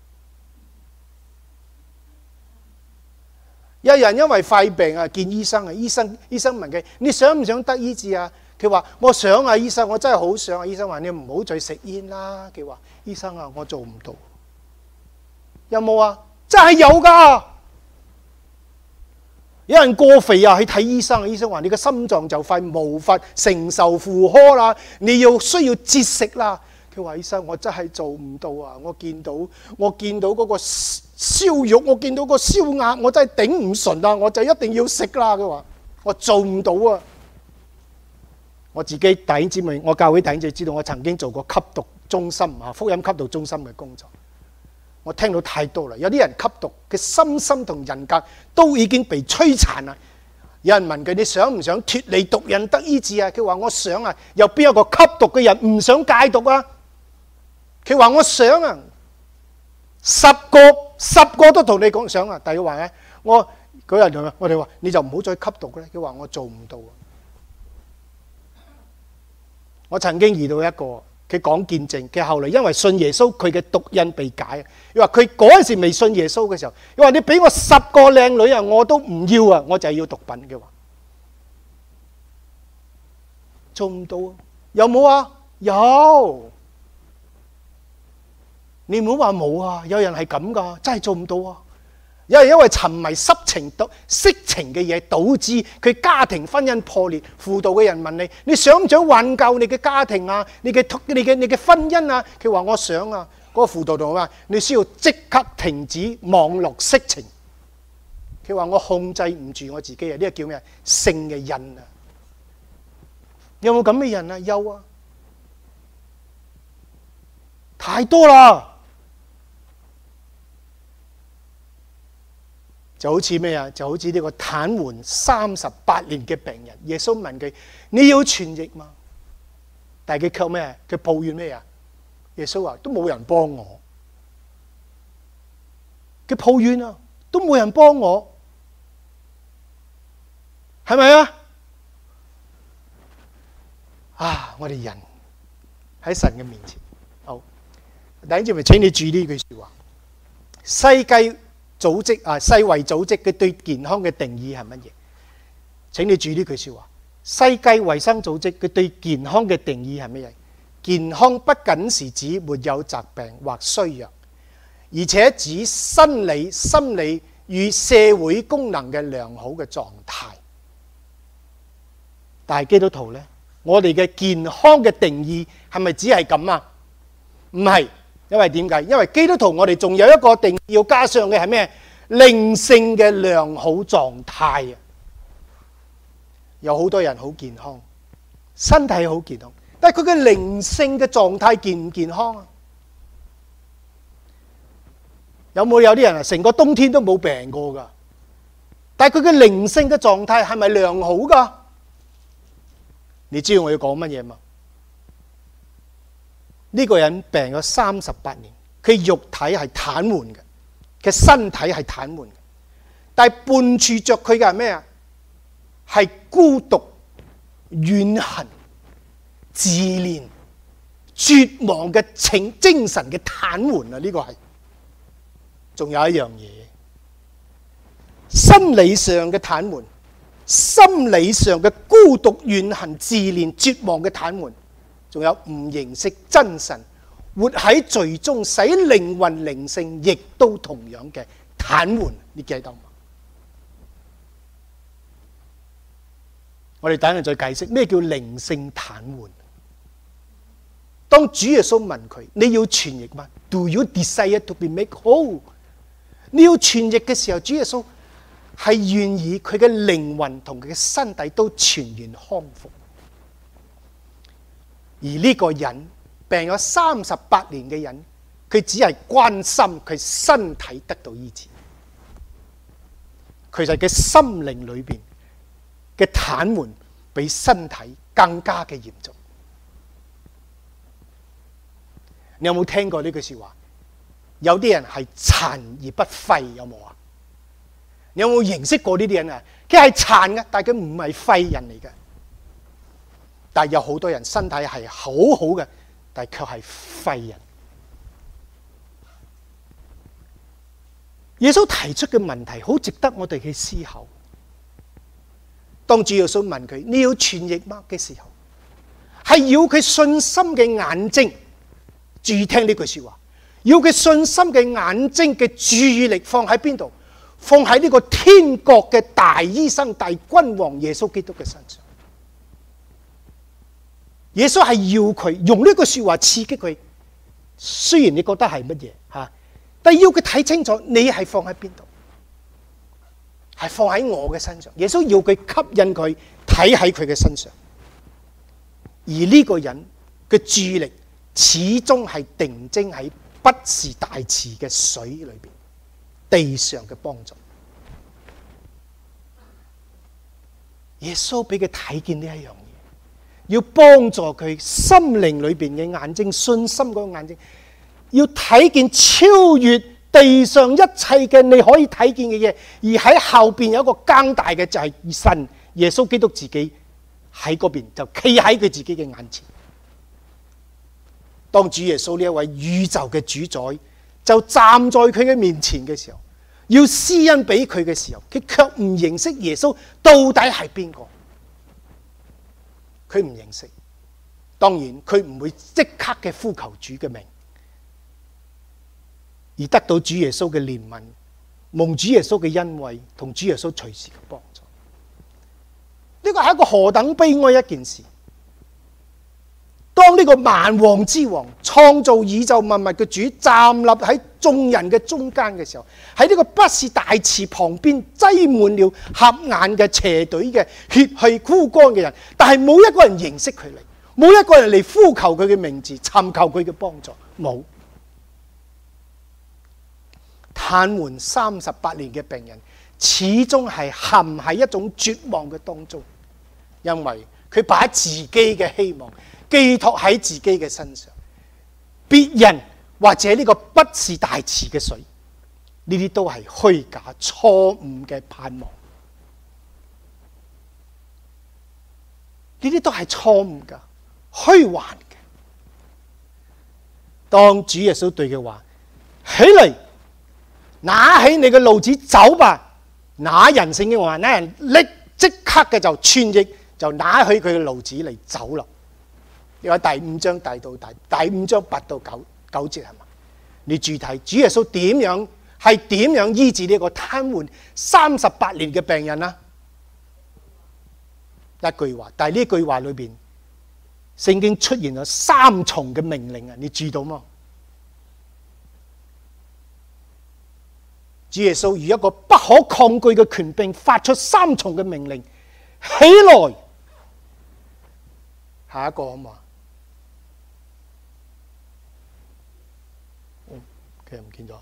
有人因為肺病啊見醫生啊，醫生醫生問佢：你想唔想得醫治啊？佢話我想啊，醫生，我真係好想啊。醫生話你唔好再食煙啦。佢話醫生啊，我做唔到。有冇啊？真係有㗎。有人過肥啊，去睇醫生，醫生話你個心臟就快無法承受負荷啦，你要需要節食啦。佢話醫生，我真係做唔到啊！我見到我見到嗰個燒肉，我見到個燒鴨，我真係頂唔順啊！我就一定要食啦。佢話我做唔到啊！我自己弟兄姊妹，我教會弟兄就知道，我曾經做過吸毒中心啊，福音吸毒中心嘅工作。我聽到太多啦，有啲人吸毒嘅心心同人格都已經被摧殘啦。有人問佢：你想唔想脫離毒癮得醫治啊？佢話我想啊。有邊一個吸毒嘅人唔想戒毒啊？佢話我想啊。十個十個都同你講想啊，但係佢話咧，我嗰人同我哋話你就唔好再吸毒咧。佢話我做唔到啊。我曾經遇到一個。佢講見證，佢後嚟因為信耶穌，佢嘅毒癮被解。佢話佢嗰陣時未信耶穌嘅時候，佢話你俾我十個靚女啊，我都唔要啊，我就係要毒品嘅話，做唔到啊？有冇啊？有，你唔好話冇啊！有人係咁噶，真係做唔到啊！有人因為沉迷色情、色情嘅嘢，導致佢家庭婚姻破裂。輔導嘅人問你：你想唔想挽救你嘅家庭啊？你嘅你嘅你嘅婚姻啊？佢話我想啊。嗰個輔導同我話：你需要即刻停止網絡色情。佢話我控制唔住我自己啊！呢個叫咩？性嘅癮啊！有冇咁嘅人啊？有啊，太多啦。就好似咩啊？就好似呢個癱瘓三十八年嘅病人，耶穌問佢：你要痊癒嗎？但係佢靠咩？佢抱怨咩啊？耶穌話：都冇人幫我。佢抱怨啊，都冇人幫我，係咪啊？啊！我哋人喺神嘅面前，好，弟兄姊妹，請你注意呢句說話：世界組織啊，世衛組織嘅對健康嘅定義係乜嘢？請你注意呢句說話。世界衛生組織嘅對健康嘅定義係乜嘢？健康不僅是指沒有疾病或衰弱，而且指生理、心理與社會功能嘅良好嘅狀態。但係基督徒呢，我哋嘅健康嘅定義係咪只係咁啊？唔係。因為點解？因為基督徒我哋仲有一個定義要加上嘅係咩？靈性嘅良好狀態啊！有好多人好健康，身體好健康，但係佢嘅靈性嘅狀態健唔健康啊？有冇有啲人啊，成個冬天都冇病過噶？但係佢嘅靈性嘅狀態係咪良好噶？你知道我要講乜嘢嘛？呢個人病咗三十八年，佢肉體係癱瘓嘅，佢身體係癱瘓嘅，但係伴隨着佢嘅係咩啊？係孤獨、怨恨、自憐、絕望嘅情精神嘅癱瘓啊！呢、這個係，仲有一樣嘢，心理上嘅癱瘓，心理上嘅孤獨、怨恨、自憐、絕望嘅癱瘓。仲有唔認識真神，活喺罪中，使靈魂靈性亦都同樣嘅癱瘓。你記得嗎？我哋等陣再解釋咩叫靈性癱瘓。當主耶穌問佢：你要痊癒嗎 ？Do you desire to be made whole？ 你要痊癒嘅時候，主耶穌係願意佢嘅靈魂同佢嘅身體都全然康復。而呢個人病咗三十八年嘅人，佢只係關心佢身體得到醫治，其實佢心靈裏邊嘅癱瘓比身體更加嘅嚴重。你有冇聽過呢句說話？有啲人係殘而不廢，有冇啊？你有冇認識過呢啲人啊？佢係殘嘅，但係佢唔係廢人嚟嘅。但係有好多人身體係好好嘅，但係卻係廢人。耶穌提出嘅問題好值得我哋去思考。當主耶穌問佢你要痊癒嗎嘅時候，係要佢信心嘅眼睛，注意聽呢句說話，要佢信心嘅眼睛嘅注意力放喺邊度？放喺呢個天國嘅大醫生、大君王耶穌基督嘅身上。耶穌係要佢用呢句說話刺激佢，雖然你覺得係乜嘢吓，但要佢睇清楚，你係放喺邊度？係放喺我嘅身上。耶穌要佢吸引佢睇喺佢嘅身上，而呢個人嘅注意力始終係定睛喺不是大池嘅水裏邊，地上嘅幫助。耶穌俾佢睇見呢一樣嘢，要幫助佢心靈裏邊嘅眼睛、信心嗰個眼睛，要睇見超越地上一切嘅你可以睇見嘅嘢，而喺後邊有一個更大嘅就係神耶穌基督自己喺嗰邊，就企喺佢自己嘅眼前。當主耶穌呢一位宇宙嘅主宰就站在佢嘅面前嘅時候，要施恩俾佢嘅時候，佢卻唔認識耶穌到底係邊個。佢唔認識，當然佢唔會即刻嘅呼求主嘅名，而得到主耶穌嘅憐憫，蒙主耶穌嘅恩惠，同主耶穌隨時嘅幫助。呢個係一個何等悲哀一件事！當呢個萬王之王、創造宇宙萬物嘅主站立喺眾人嘅中間嘅時候，喺呢個不是大池旁邊擠滿了瞎眼嘅斜隊嘅血氣枯乾嘅人，但係冇一個人認識佢嚟，冇一個人嚟呼求佢嘅名字，尋求佢嘅幫助，冇。癱瘓三十八年嘅病人，始終係陷喺一種絕望嘅當中，因為佢把自己嘅希望寄託喺自己嘅身上，別人或者呢個不是大池嘅水，呢啲都係虛假錯誤嘅盼望，呢啲都係錯誤噶虛幻嘅。當主耶穌對佢話：起嚟，拿起你嘅路子走吧。那人聖經話，那人立即刻嘅就穿譯，就拿起佢嘅路子嚟走啦。你話第五章第到第第五章八到九九節係嘛？你注睇主耶穌點樣係點樣醫治呢個癱瘓三十八年嘅病人啊？一句話，但係呢句話裏邊，聖經出現咗三重嘅命令啊！你注到嗎？主耶穌以一個不可抗拒嘅權柄發出三重嘅命令：起來。下一個啊嘛。佢唔見咗，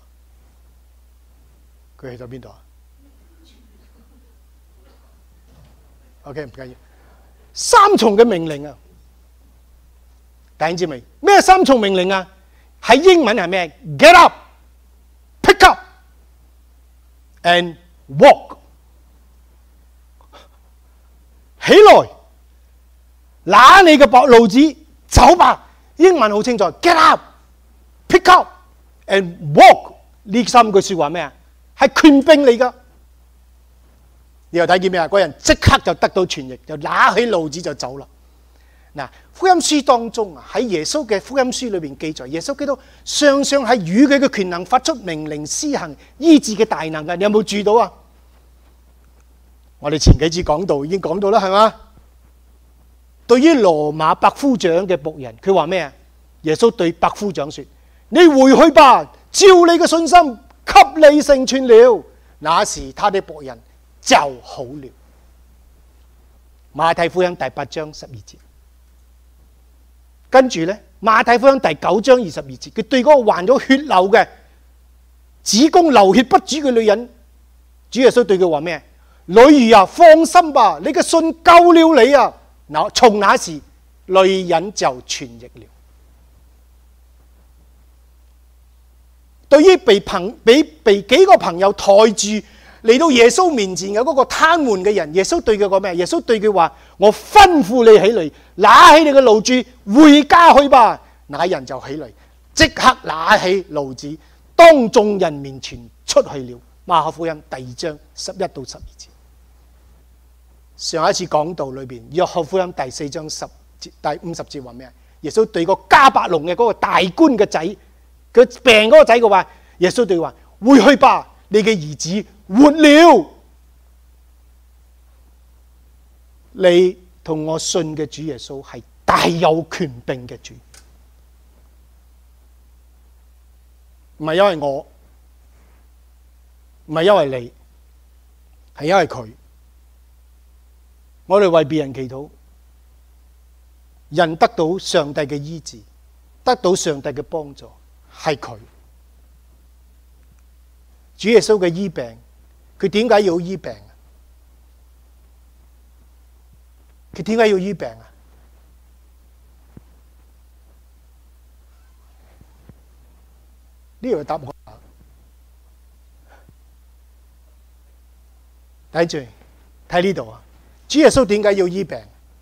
佢去咗邊度啊 ？OK， 唔緊要。三重嘅命令啊，弟兄姊妹，咩三重命令啊？喺英文係咩 ？Get up, pick up, and walk。起來，拿你嘅白路子走吧。英文好清楚 ，Get up, pick up。And walk 呢三句說話咩啊？係權柄嚟噶。你又睇見咩啊？嗰人即刻就得到痊癒，就拿起路子就走啦。嗱，福音書當中啊，喺耶穌嘅福音書裏邊記載，耶穌基督常常係與佢嘅權能發出命令施行醫治嘅大能噶。你有冇注意到啊？我哋前幾次講到已經講到啦，係嘛？對於羅馬百夫長嘅僕人，佢話咩啊？耶穌對百夫長說：你回去吧，照你嘅信心給你成全了。那時他的僕人就好了。馬太福音第八章十二節，跟住呢，馬太福音第九章二十二節，佢對嗰個患咗血流嘅子宮流血不止嘅女人，主耶穌對佢話咩？女兒啊，放心吧，你嘅信救了你啊！嗱，從那時女人就痊癒了。對於被朋被被幾個朋友抬住嚟到耶穌面前嘅嗰個癱瘓嘅人，耶穌對佢講咩？耶穌對佢話：我吩咐你起嚟，拿起你嘅驢子回家去吧。那人就起嚟，即刻拿起驢子，當眾人面前出去了。馬可福音第二章十一到十二節。上一次講道裏邊，約翰福音第四章十節第五十節話咩？耶穌對個迦百農嘅嗰個大官嘅仔，佢病嗰個仔嘅話，耶穌對佢話：回去吧，你嘅兒子活了。你同我信嘅主耶穌係大有權柄嘅主，唔係因為我，唔係因為你，係因為佢。我哋為別人祈禱，人得到上帝嘅醫治，得到上帝嘅幫助，係佢。主耶穌嘅醫病，佢點解要醫病啊？佢點解要醫病啊？呢個答案，睇住睇呢度啊！主耶穌點解要醫病？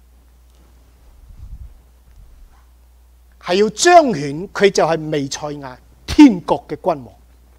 係要彰顯佢就係彌賽亞，天國嘅君王，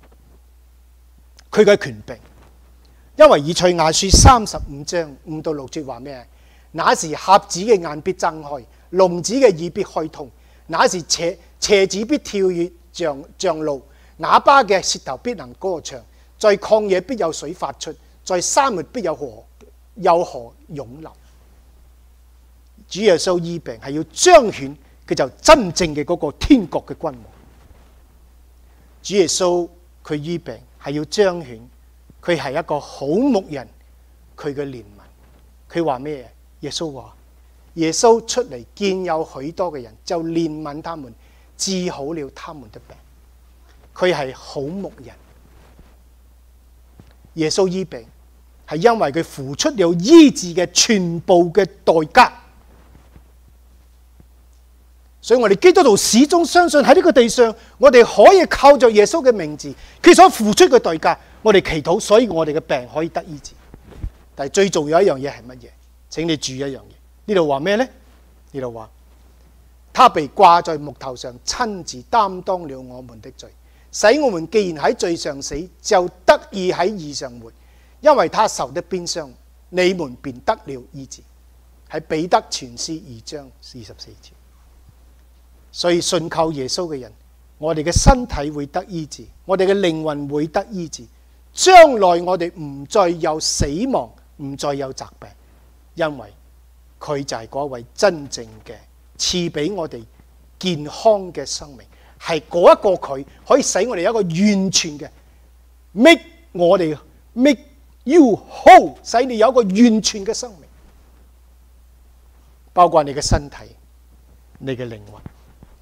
佢嘅權柄。因為以賽亞書三十五章五到六節話咩？那時瞎子嘅眼必睜開，聾子嘅耳必開通，那時斜斜子必跳躍像像鹿，啞巴嘅舌頭必能歌唱，在曠野必有水發出，在沙漠必有河。有河湧流。主耶穌醫病係要彰顯佢就真正嘅嗰個天國嘅君王。主耶穌佢醫病係要彰顯佢係一個好牧人，佢嘅憐憫。佢話咩？耶穌話：耶穌出嚟見有許多嘅人，就憐憫他們，治好了他們的病。佢係好牧人。耶穌醫病係因為佢付出了醫治嘅全部嘅代價，所以我哋基督徒始終相信喺呢個地上，我哋可以靠着耶穌嘅名字，佢所付出嘅代價，我哋祈禱，所以我哋嘅病可以得醫治。但係最重要一樣嘢係乜嘢？請你注意一樣嘢，呢度話咩呢？呢度話他被掛在木頭上，親自擔當了我們的罪，使我們既然喺罪上死，就得以喺義上活。因為他受的鞭傷，你們便得了醫治。喺彼得前書二章二十四節。所以信靠耶穌嘅人，我哋嘅身體會得醫治，我哋嘅靈魂會得醫治。將來我哋唔再有死亡，唔再有疾病，因為佢就係嗰位真正嘅賜俾我哋健康嘅生命，係嗰一個佢可以使我哋有一個完全嘅 make 我哋 make You whole， 使你有一個完全嘅生命，包括你嘅身體、你嘅靈魂。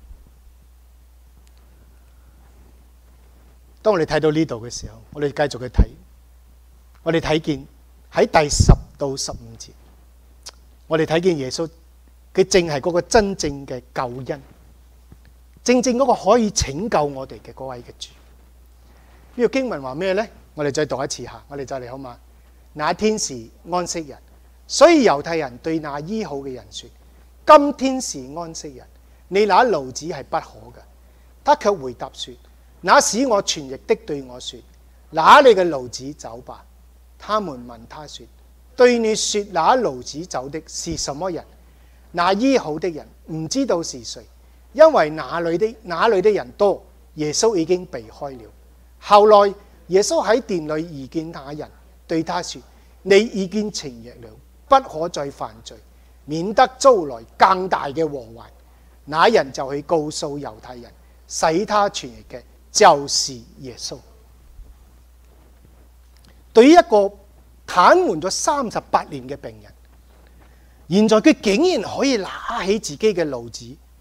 當我哋睇到呢度嘅時候，我哋繼續去睇，我哋睇見喺第十到十五節，我哋睇見耶穌佢正係嗰個真正嘅救恩，正正嗰個可以拯救我哋嘅嗰位嘅主。呢個經文話咩呢？我哋再讀一次下，我哋再嚟好嘛？那天是安息日，所以猶太人對那醫好嘅人說：今天是安息日，你那驢子係不可嘅。他卻回答說：那使我痊癒的對我說：拿你嘅驢子走吧。他們問他說：對你說那驢子走的是什麼人？那醫好的人唔知道是誰，因為那裏的那裏的人多，耶穌已經避開了。後來耶穌喺殿裏遇見那人，對他說：你已經痊癒了，不可再犯罪，免得遭來更大嘅禍患。那人就去告訴猶太人，使他痊癒嘅就是耶穌。對於一個癱瘓咗三十八年嘅病人，現在佢竟然可以拿起自己嘅驢子，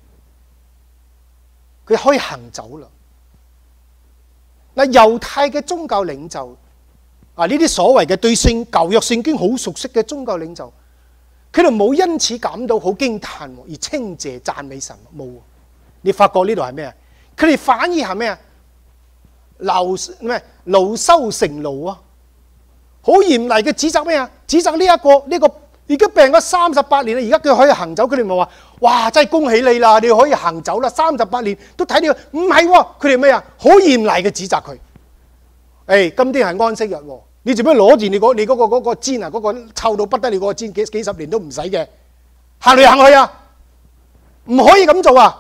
佢可以行走啦。嗱，猶太嘅宗教領袖啊，呢啲所謂嘅對聖舊約聖經好熟悉嘅宗教領袖，佢哋冇因此感到好驚嘆而稱謝讚美神，冇。你發覺呢度係咩啊？佢哋反而係咩啊？勞咩勞羞成怒啊！好嚴厲嘅指責咩啊？指責呢、這、一個呢、這個已經病咗三十八年啦，而家佢可以行走，佢哋咪話：哇！真係恭喜你啦，你可以行走啦！三十八年都睇你，唔係喎，佢哋咩啊？好嚴厲嘅指責佢。誒、哎，今天係安息日喎，你做咩攞住你嗰你嗰個嗰個氈啊？嗰個臭到不得了嗰個氈，幾幾十年都唔使嘅，行嚟行去啊！唔可以咁做啊！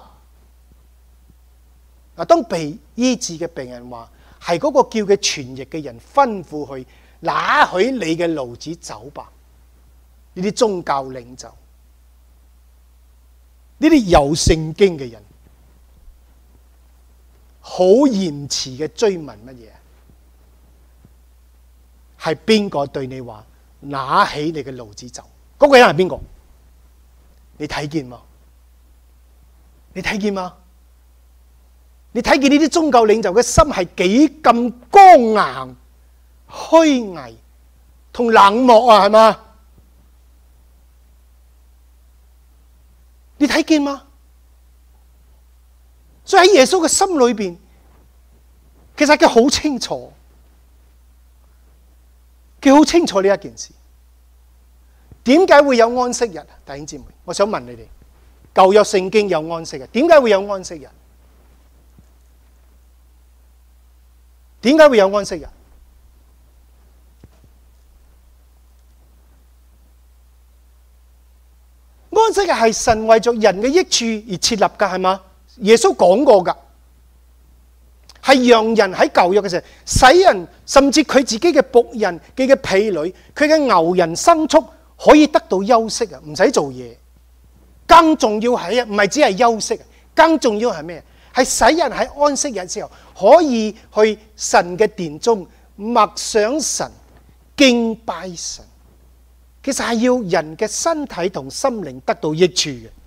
嗱，當被醫治嘅病人話，係嗰個叫佢傳譯嘅人吩咐佢拿許你嘅驢子走吧。呢啲宗教領袖，呢啲有聖經嘅人，好嚴詞嘅追問乜嘢？係邊個對你話拿起你嘅驢子走？嗰、那個人係邊個？你睇見嗎？你睇見嗎？你睇見呢啲宗教領袖嘅心係幾咁剛硬、虛偽同冷漠啊？係嘛？你睇見嗎？所以喺耶穌嘅心裏邊，其實佢好清楚，佢好清楚呢一件事。點解會有安息日啊？弟兄姊妹，我想問你哋，舊約聖經有安息日，點解會有安息日？點解會有安息日？安息日係神為咗人嘅益處而設立㗎，係嘛？耶穌講過㗎，係讓人喺舊約嘅時候，使人甚至佢自己嘅僕人、佢嘅婢女、佢嘅牛人牲畜可以得到休息啊，唔使做嘢。更重要係啊，唔係只係休息，更重要係咩？係使人喺安息日嘅時候可以去神嘅殿中默想神、敬拜神。其實係要人嘅身體同心靈得到益處嘅。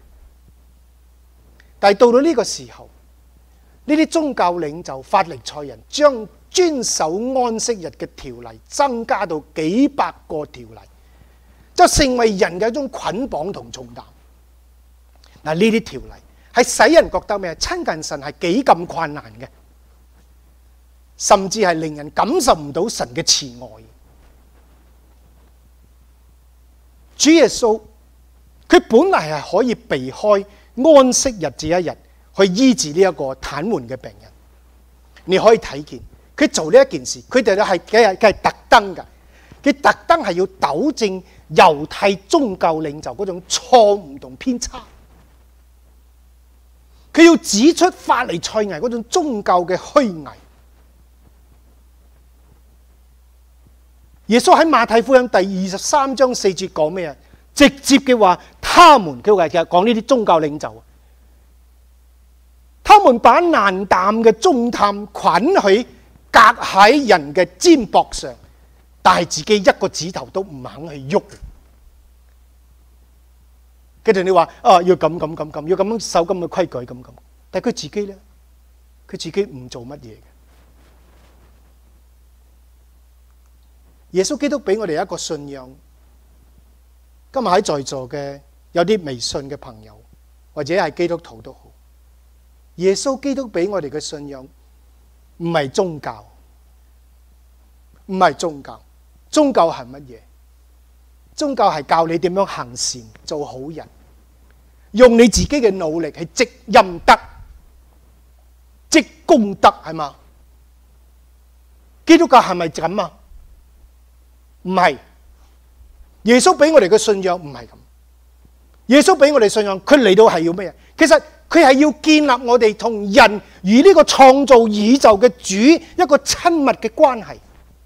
但係到到呢個時候，呢啲宗教領袖、法利賽人將遵守安息日嘅條例增加到幾百個條例，就成為人嘅一種捆綁同重擔。嗱，呢啲條例係使人覺得咩？親近神係幾咁困難嘅，甚至係令人感受唔到神嘅慈愛。主耶穌佢本嚟係可以避開安息日這一日去醫治呢一個癱瘓嘅病人。你可以睇見佢做呢一件事，佢哋咧係佢係佢係特登㗎，佢特登係要糾正猶太宗教領袖嗰種錯誤同偏差。佢要指出法利賽人嗰種宗教嘅虛偽。耶穌喺馬太福音第二十三章四節講咩啊？直接嘅話，他們佢話其實講呢啲宗教領袖，他們把難擔嘅重擔捆喺隔喺人嘅肩膊上，但係自己一個指頭都唔肯去喐。跟住你話啊，要咁咁咁咁，要咁樣守咁嘅規矩咁咁，但係佢自己咧，佢自己唔做乜嘢嘅。耶穌基督俾我哋一個信仰。今日喺在座嘅有啲未信嘅朋友，或者係基督徒都好。耶穌基督俾我哋嘅信仰唔係宗教，唔係宗教。宗教係乜嘢？宗教係教你點樣行善、做好人，用你自己嘅努力去積陰德、積功德，係嘛？基督教係咪咁啊？唔係。耶穌俾我哋嘅信仰唔係咁。耶穌俾我哋信仰，佢嚟到係要咩？其實佢係要建立我哋同人與呢個創造宇宙嘅主一個親密嘅關係。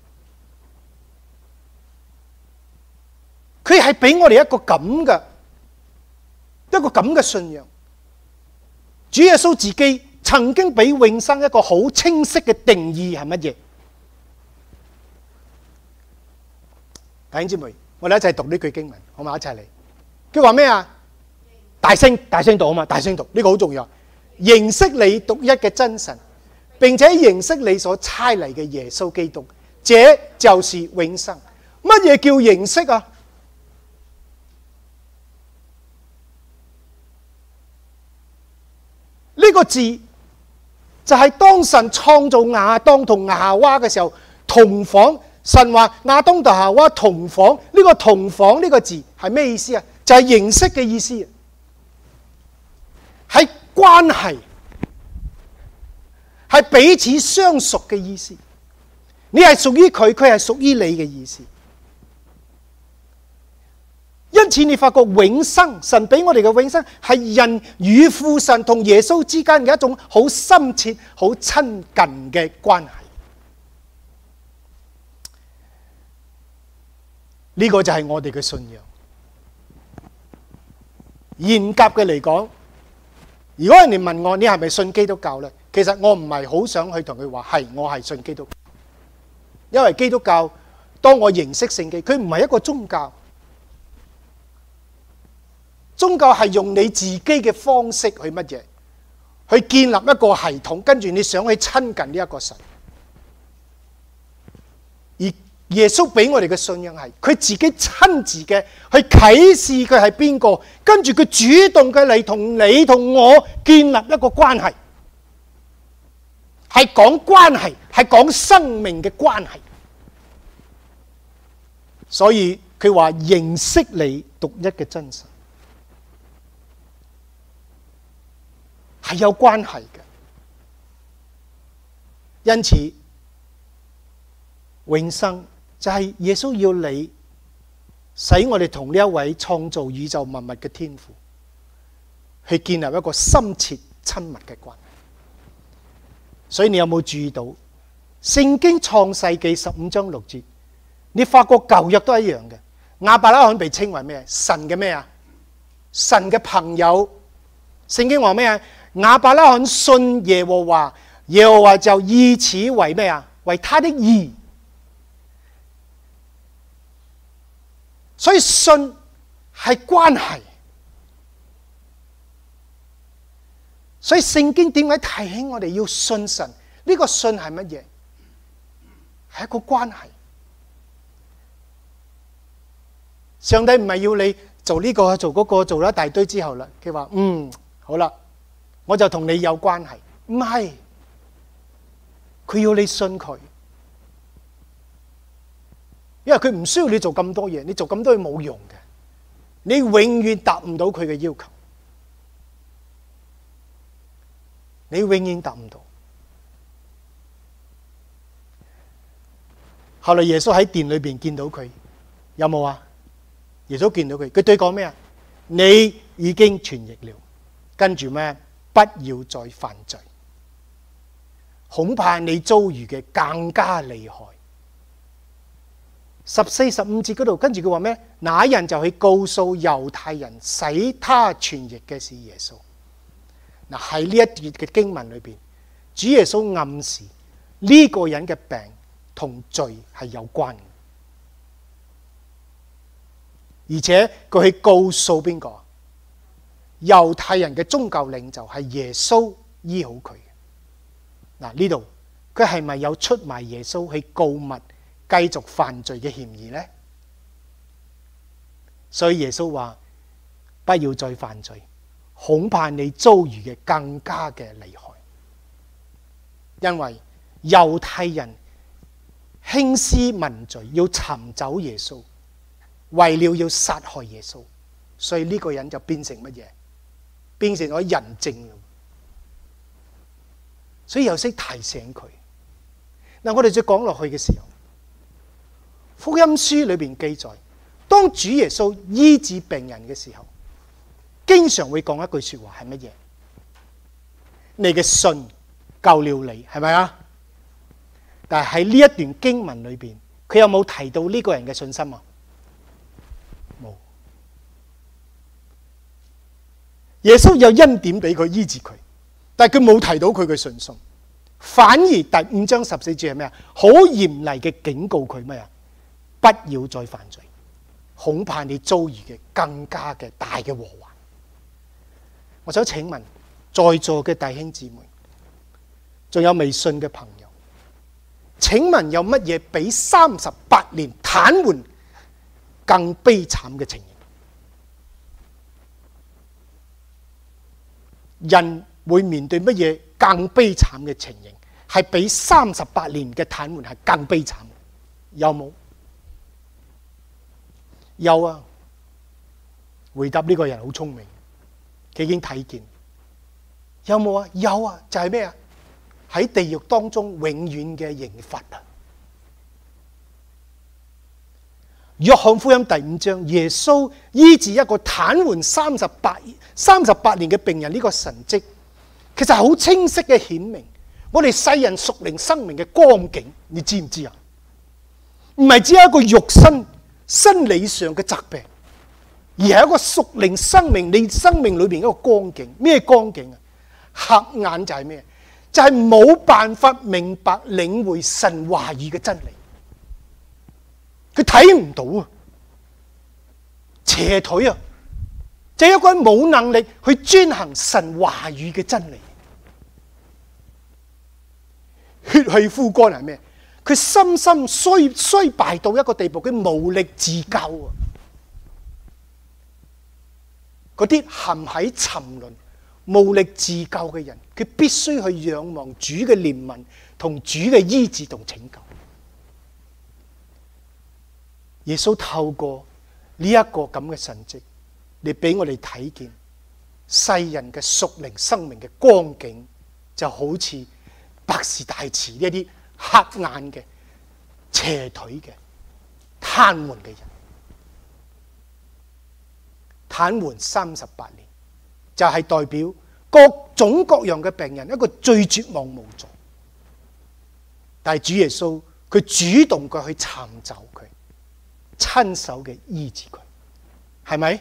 佢係俾我哋一個咁嘅一個咁嘅信仰。主耶穌自己曾經俾永生一個好清晰嘅定義係乜嘢？ 弟兄姊妹，我哋一齊讀呢句經文，好嘛？一齊嚟。佢話咩啊？大聲大聲讀啊嘛！大聲讀，呢個好重要。認識你獨一嘅真神，並且認識你所差嚟嘅耶穌基督，這就是永生。乜嘢叫認識啊？呢個字就係當神創造亞當同夏娃嘅時候同房。神話亞當同夏娃同房，呢個同房呢個字係咩意思啊？就係認識嘅意思，係關係，係彼此相屬嘅意思。你係屬於佢，佢係屬於你嘅意思。因此你發覺永生，神俾我哋嘅永生係人與父神同耶穌之間嘅一種好深切、好親近嘅關係。呢個就係我哋嘅信仰。嚴格嘅嚟講，如果人哋問我你係咪信基督教呢？其實我唔係好想去同佢話係我係信基督教，因為基督教當我認識聖經，佢唔係一個宗教。宗教係用你自己嘅方式去乜嘢，去建立一個系統，跟住你想去親近呢一個神。而耶穌俾我哋嘅信仰係佢自己親自嘅去啟示佢係邊個，跟住佢主動嘅嚟同你同我建立一個關係，係講關係，係講生命嘅關係。所以佢話認識你獨一嘅真神係有關係嘅，因此永生就係耶穌要你使我哋同呢一位創造宇宙萬物嘅天父去建立一個深切親密嘅關係。所以你有冇注意到聖經創世記十五章六節，你發覺舊約都一樣嘅。亞伯拉罕被稱為咩？神嘅咩啊？神嘅朋友。聖經話咩啊？亞伯拉罕信耶和華，耶和華就以此為咩啊？為他的義。所以信係關係。所以聖經點解提醒我哋要信神？呢個信係乜嘢？係一個關係。上帝唔係要你做呢個做嗰個，做咗一大堆之後啦，佢話嗯好啦，我就同你有關係。唔係，佢要你信佢，因為佢唔需要你做咁多嘢，你做咁多嘢冇用嘅，你永遠達唔到佢嘅要求，你永遠達唔到。後來耶穌喺殿裏邊見到佢，有冇啊？耶穌見到佢，佢對講咩啊？你已經痊癒了，跟住咩？不要再犯罪，恐怕你遭遇嘅更加厲害。十四、十五節嗰度，跟住佢話咩？那人就去告訴猶太人，使他痊癒嘅是耶穌。嗱，喺呢一段嘅經文裏邊，主耶穌暗示呢個人嘅病同罪係有關嘅。而且佢去告訴邊個？猶太人嘅宗教領袖係耶穌醫好佢嘅。嗱，呢度佢係咪有出賣耶穌去告密、繼續犯罪嘅嫌疑呢？所以耶穌話：不要再犯罪，恐怕你遭遇嘅更加嘅厲害。因為猶太人興師問罪，要尋找耶穌。為了要殺害耶穌，所以呢個人就變成乜嘢？變成咗人證。所以又識提醒佢。嗱，我哋再講落去嘅時候，福音書裏邊記載，當主耶穌醫治病人嘅時候，經常會講一句說話係乜嘢？你嘅信救了你，係咪啊？但係喺呢一段經文裏邊，佢有冇提到呢個人嘅信心啊？耶穌有恩典俾佢醫治佢，但係佢冇提到佢嘅信心，反而第五章十四節係咩啊？好嚴厲嘅警告佢咩啊？ 不要再犯罪，恐怕你遭遇嘅更加嘅大嘅禍患。我想請問在座嘅弟兄姊妹，仲有未信嘅朋友，請問有乜嘢比三十八年癱瘓更悲慘嘅情形？人會面對乜嘢更悲慘嘅情形？係比三十八年嘅癱瘓係更悲慘？有冇？有啊！回答呢個人好聰明，佢已經睇見。有冇啊？有啊！就係咩啊？喺地獄當中永遠嘅刑罰啊！約翰福音第五章，耶穌醫治一個癱瘓三十八三十八年嘅病人，呢個神蹟其實好清晰嘅顯明我哋世人屬靈生命嘅光景。你知唔知啊？唔係只有一個肉身生理上嘅疾病，而係一個屬靈生命你生命裏邊一個光景。咩光景啊？黑眼就係咩？就係冇辦法明白領會神話語嘅真理，佢睇唔到啊！斜腿啊，就係一個人冇能力去遵行神話語嘅真理。血氣枯乾係咩？佢深深衰衰敗到一個地步，佢無力自救啊！嗰啲陷喺沉淪、無力自救嘅人，佢必須去仰望主嘅憐憫同主嘅醫治同拯救。耶穌透過呢一個咁嘅神蹟，你俾我哋睇見世人嘅屬靈生命嘅光景，就好似百事大池呢一啲黑眼嘅、斜腿嘅、癱瘓嘅人，癱瘓三十八年，就係代表各種各樣嘅病人一個最絕望無助。但係主耶穌佢主動嘅去尋找佢，親手嘅醫治佢，係咪？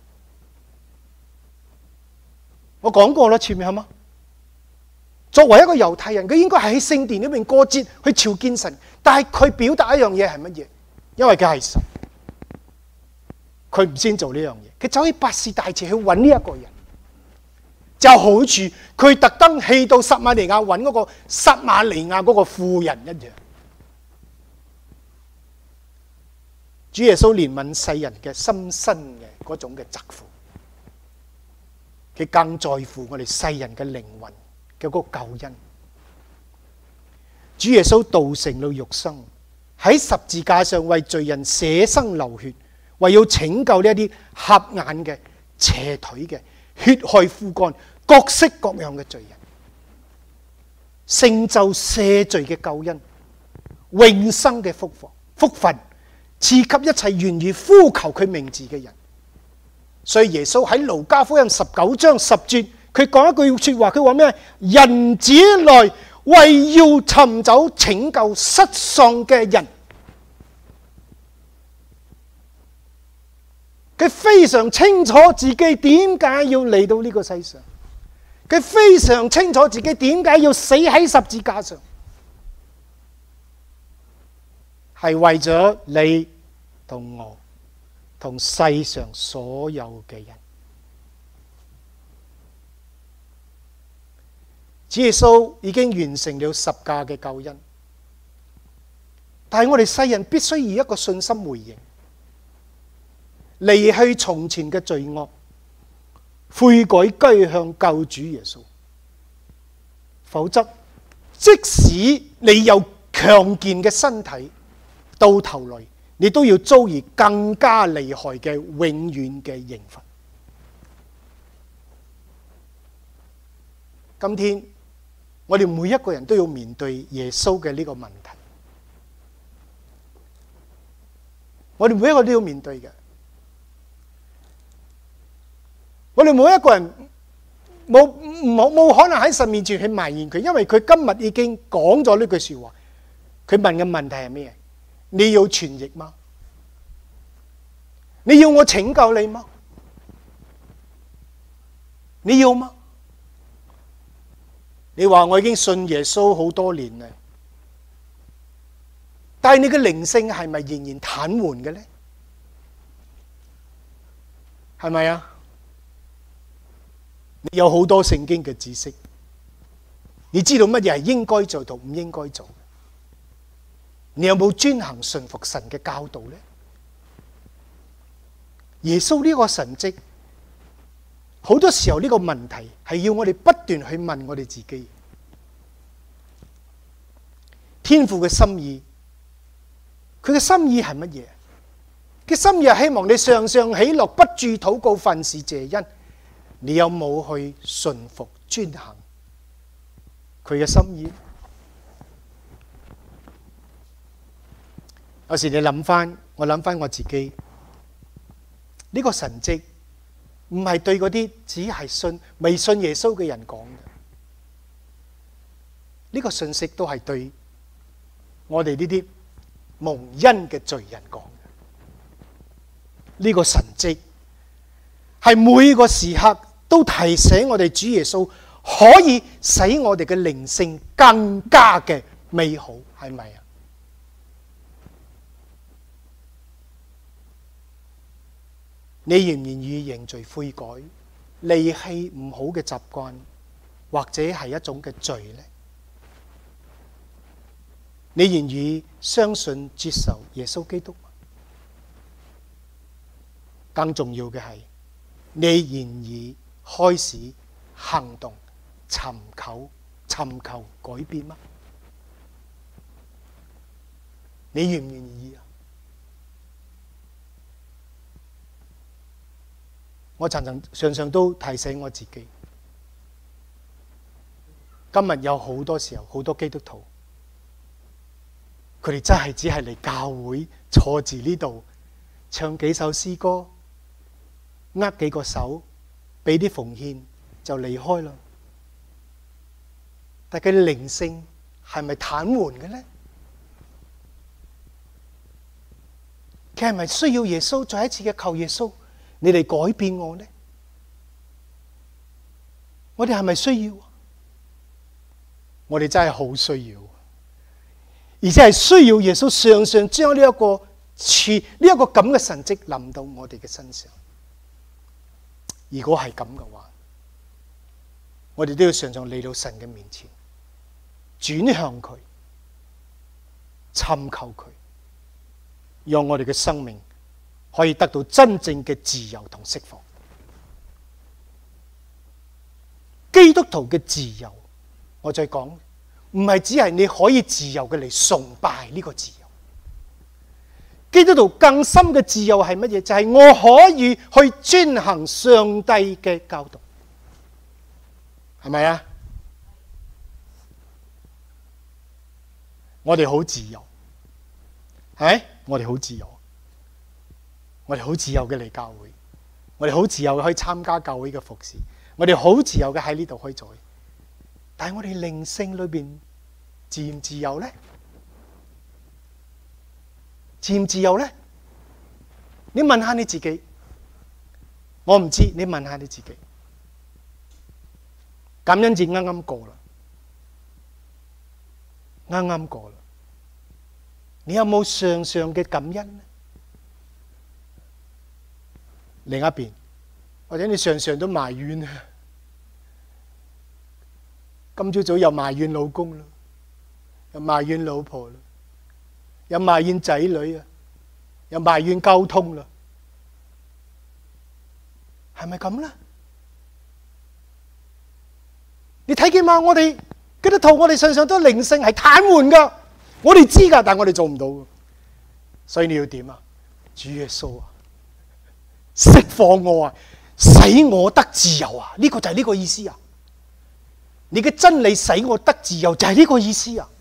我講過啦，前面係嘛？作為一個猶太人，佢應該係喺聖殿裏面過節去朝見神，但係佢表達一樣嘢係乜嘢？因為佢係神，佢唔先做呢樣嘢，佢走去百事大池去揾呢一個人，就好似佢特登去到撒瑪利亞揾嗰個撒瑪利亞嗰個婦人一樣。主耶穌憐憫世人嘅心身嘅嗰種嘅疾苦，佢更在乎我哋世人嘅靈魂嘅嗰個救恩。主耶穌道成了肉身，喺十字架上為罪人捨生流血，為要拯救呢一啲瞎眼嘅、斜腿嘅、血氣枯乾、各式各樣嘅罪人，成就赦罪嘅救恩、永生嘅福福福分，賜給一切願意呼求佢名字嘅人。所以耶穌喺路加福音十九章十節，佢講一句說話，佢話咩？人子來為要尋找拯救失喪嘅人。佢非常清楚自己點解要嚟到呢個世上，佢非常清楚自己點解要死喺十字架上，係為咗你同我同世上所有嘅人。主耶穌已經完成了十架嘅救恩，但係我哋世人必須以一個信心回應，離棄從前嘅罪惡，悔改歸向救主耶穌。否則，即使你有強健嘅身體，到頭來你都要遭遇更加厲害嘅永遠嘅刑罰。今天我哋每一個人都要面對耶穌嘅呢個問題，我哋每一個都要面對嘅。我哋每一個人冇冇冇可能喺神面前去埋怨佢，因為佢今日已經講咗呢句說話。佢問嘅問題係咩？你要傳譯嗎？你要我拯救你嗎？你要嗎？你話我已經信耶穌好多年啦， 但係你嘅靈性係咪仍然癱瘓嘅呢？係咪啊？你有好多聖經嘅知識，你知道乜嘢係應該做同唔應該做？你有冇遵行順服神嘅教導呢？耶穌呢個神蹟，好多時候呢個問題係要我哋不斷去問我哋自己。天父嘅心意，佢嘅心意係乜嘢？佢心意係希望你常常喜樂，不住禱告，凡事謝恩。你有冇去順服遵行佢嘅心意？有時你諗翻，我諗翻我自己，呢個神蹟唔係對嗰啲只係信未信耶穌嘅人講嘅，呢個信息都係對我哋呢啲蒙恩嘅罪人講嘅。呢個神蹟係每個時刻都提醒我哋主耶穌可以使我哋嘅靈性更加嘅美好，係咪啊？你願唔願意認罪悔改，離棄唔好嘅習慣，或者係一種嘅罪呢？你願意相信接受耶穌基督？更重要嘅係，你願意開始行動，尋求尋求改變嗎？你願唔願意啊？我常常常常都提醒我自己，今日有好多時候，好多基督徒，佢哋真係只係嚟教會坐住呢度，唱幾首詩歌，握幾個手，俾啲奉獻就離開啦。但佢哋靈性係咪癱瘓嘅呢？佢係咪需要耶穌再一次嘅求耶穌？你哋改變我呢？我哋係咪需要？我哋真係好需要，而且係需要耶穌常常將呢一個似呢一個咁嘅神蹟臨到我哋嘅身上。如果係咁嘅話，我哋都要常常嚟到神嘅面前，轉向佢，尋求佢，讓我哋嘅生命可以得到真正嘅自由同釋放。基督徒嘅自由，我再講，唔係只係你可以自由嘅嚟崇拜呢個自由。基督徒更深嘅自由係乜嘢？就係我可以去遵行上帝嘅教導，係咪啊？我哋好自由，係咪？我哋好自由。我哋好自由嘅嚟教會，我哋好自由嘅可以參加教會嘅服侍，我哋好自由嘅喺呢度可以做。但係我哋靈性裏邊自唔自由呢？自唔自由呢？你問下你自己，我唔知，你問下你自己。感恩節啱啱過啦，啱啱過啦，你有冇常常嘅感恩呢？另一邊，或者你常常都埋怨啊，今朝早又埋怨老公啦，又埋怨老婆啦，又埋怨仔女啊，又埋怨交通啦，係咪咁咧？你睇見嘛？我哋基督徒，我哋常常都靈性係癱瘓噶，我哋知噶，但係我哋做唔到。所以你要點啊？主耶穌啊！釋放我啊，使我得自由啊！呢個就係呢個意思啊！你嘅真理使我得自由，就係呢個意思啊！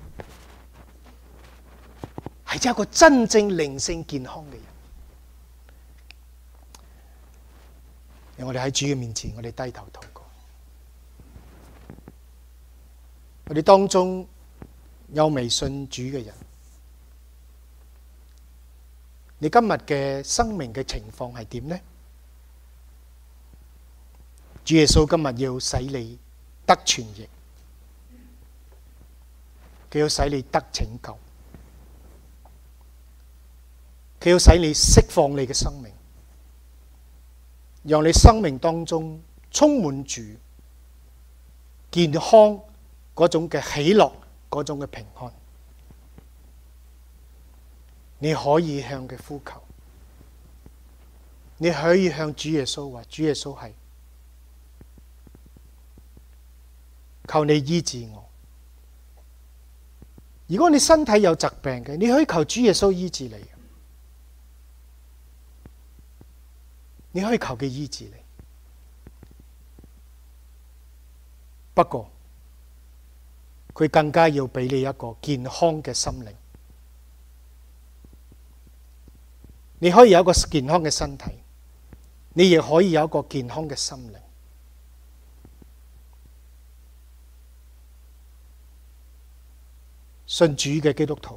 係一個真正靈性健康嘅人。讓我哋喺主嘅面前，我哋低頭禱告。我哋當中有未信主嘅人，你今日嘅生命嘅情況係點呢？主耶穌今日要使你得痊愈，佢要使你得拯救。 佢要使你釋放你嘅生命，讓你生命當中充滿住健康嗰種嘅喜樂，嗰種嘅平安。你可以向佢呼求，你可以向主耶穌話：主耶穌係，求你醫治我。如果你身體有疾病嘅，你可以求主耶穌醫治你。你可以求佢醫治你。不過佢更加要俾你一個健康嘅心靈。你可以有一個健康嘅身體，你亦可以有一個健康嘅心靈。信主嘅基督徒，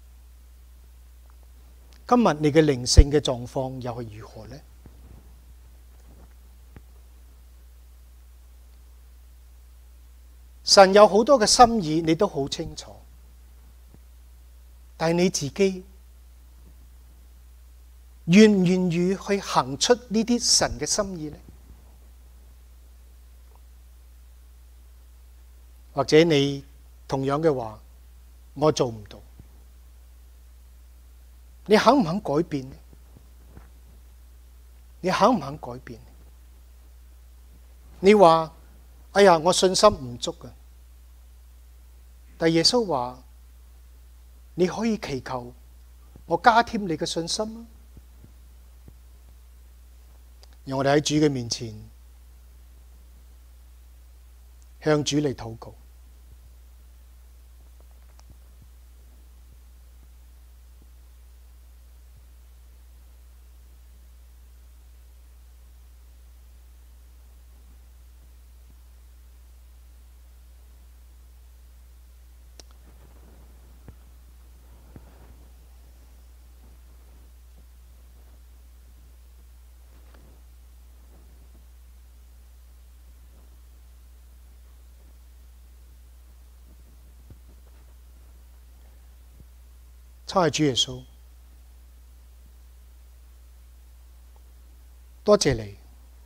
今日你嘅靈性嘅狀況又係如何呢？神有好多嘅心意，你都好清楚，但係你自己願唔願意去行出呢啲神嘅心意呢？或者你同樣嘅話，我做唔到，你肯唔肯改變呢？你肯唔肯改變？你話：哎呀，我信心唔足啊！但耶穌話：你可以祈求我加添你嘅信心啊！讓我哋喺主嘅面前向主嚟禱告。親愛主耶穌，多謝你，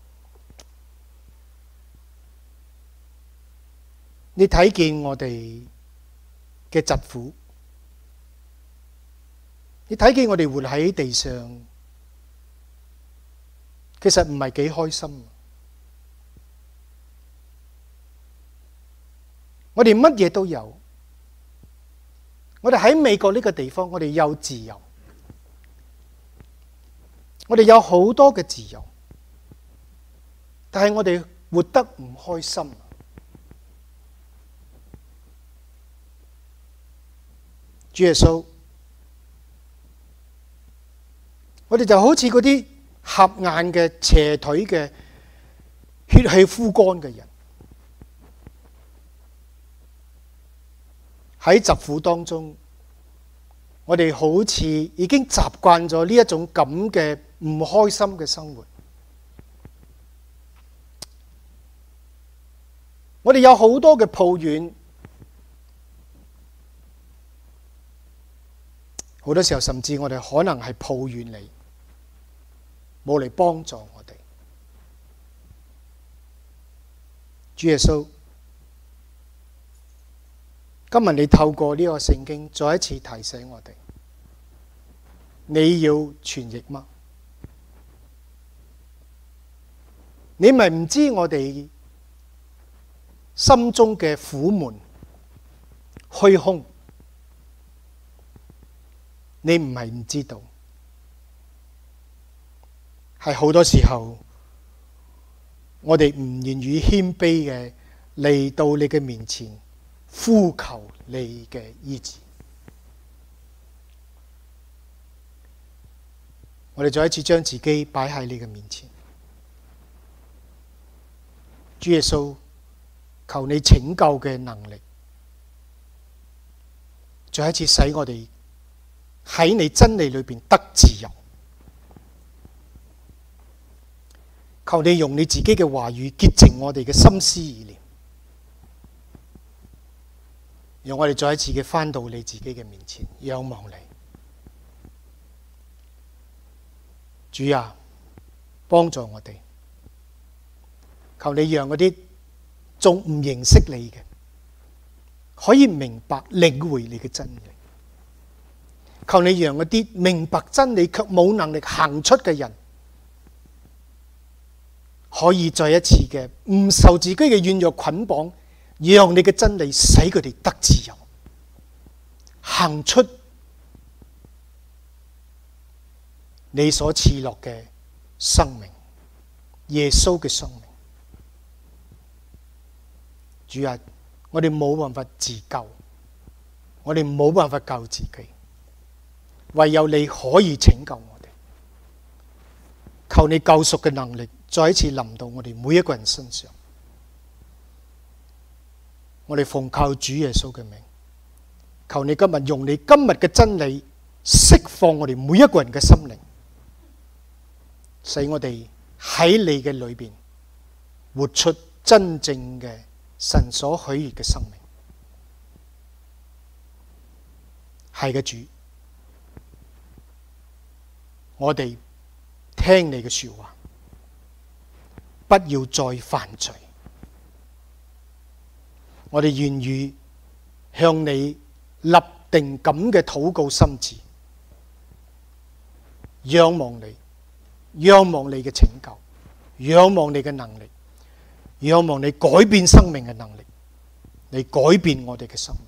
你睇見我哋嘅疾苦，你睇見我哋活喺地上，其實唔係幾開心。我哋乜嘢都有。我哋喺美國呢個地方，我哋有自由，我哋有好多嘅自由，但係我哋活得唔開心。主耶穌，我哋就好似嗰啲合眼嘅斜腿嘅血氣枯乾嘅人，喺疾苦當中，我哋好似已經習慣咗呢一種咁嘅唔開心嘅生活。我哋有好多嘅抱怨，好多時候甚至我哋可能係抱怨你，冇嚟幫助我哋。主耶穌，今日你透過呢個聖經再一次提醒我哋，你要傳譯嗎？你咪唔知我哋心中嘅苦悶、虛空，你唔係唔知道，係好多時候我哋唔願意謙卑嘅嚟到你嘅面前，呼求你嘅醫治。我哋再一次將自己擺喺你嘅面前，主耶穌，求你拯救嘅能力，再一次使我哋喺你真理裏邊得自由。求你用你自己嘅話語潔淨我哋嘅心思意念，讓我哋再一次嘅返到你自己嘅面前，仰望你。 主啊，幫助我哋，求你讓嗰啲仲唔認識你嘅，可以明白領會你嘅真理。求你讓嗰啲明白真理卻冇能力行出嘅人，可以再一次嘅唔受自己嘅軟弱捆綁，讓你嘅真理使佢哋得自由，行出你所賜落嘅生命，耶穌嘅生命。主啊，我哋冇辦法自救，我哋冇辦法救自己，唯有你可以拯救我哋。求你救贖嘅能力再一次臨到我哋每一個人身上。我哋奉靠主耶穌嘅名，求你今日用你今日嘅真理釋放我哋每一個人嘅心靈，使我哋喺你嘅裏邊活出真正嘅神所喜悅嘅生命。係嘅，主，我哋聽你嘅說話，不要再犯罪。我哋願意向你立定咁嘅禱告心志，仰望你，仰望你嘅拯救，仰望你嘅能力，仰望你改變生命嘅能力，你改變我哋嘅生命。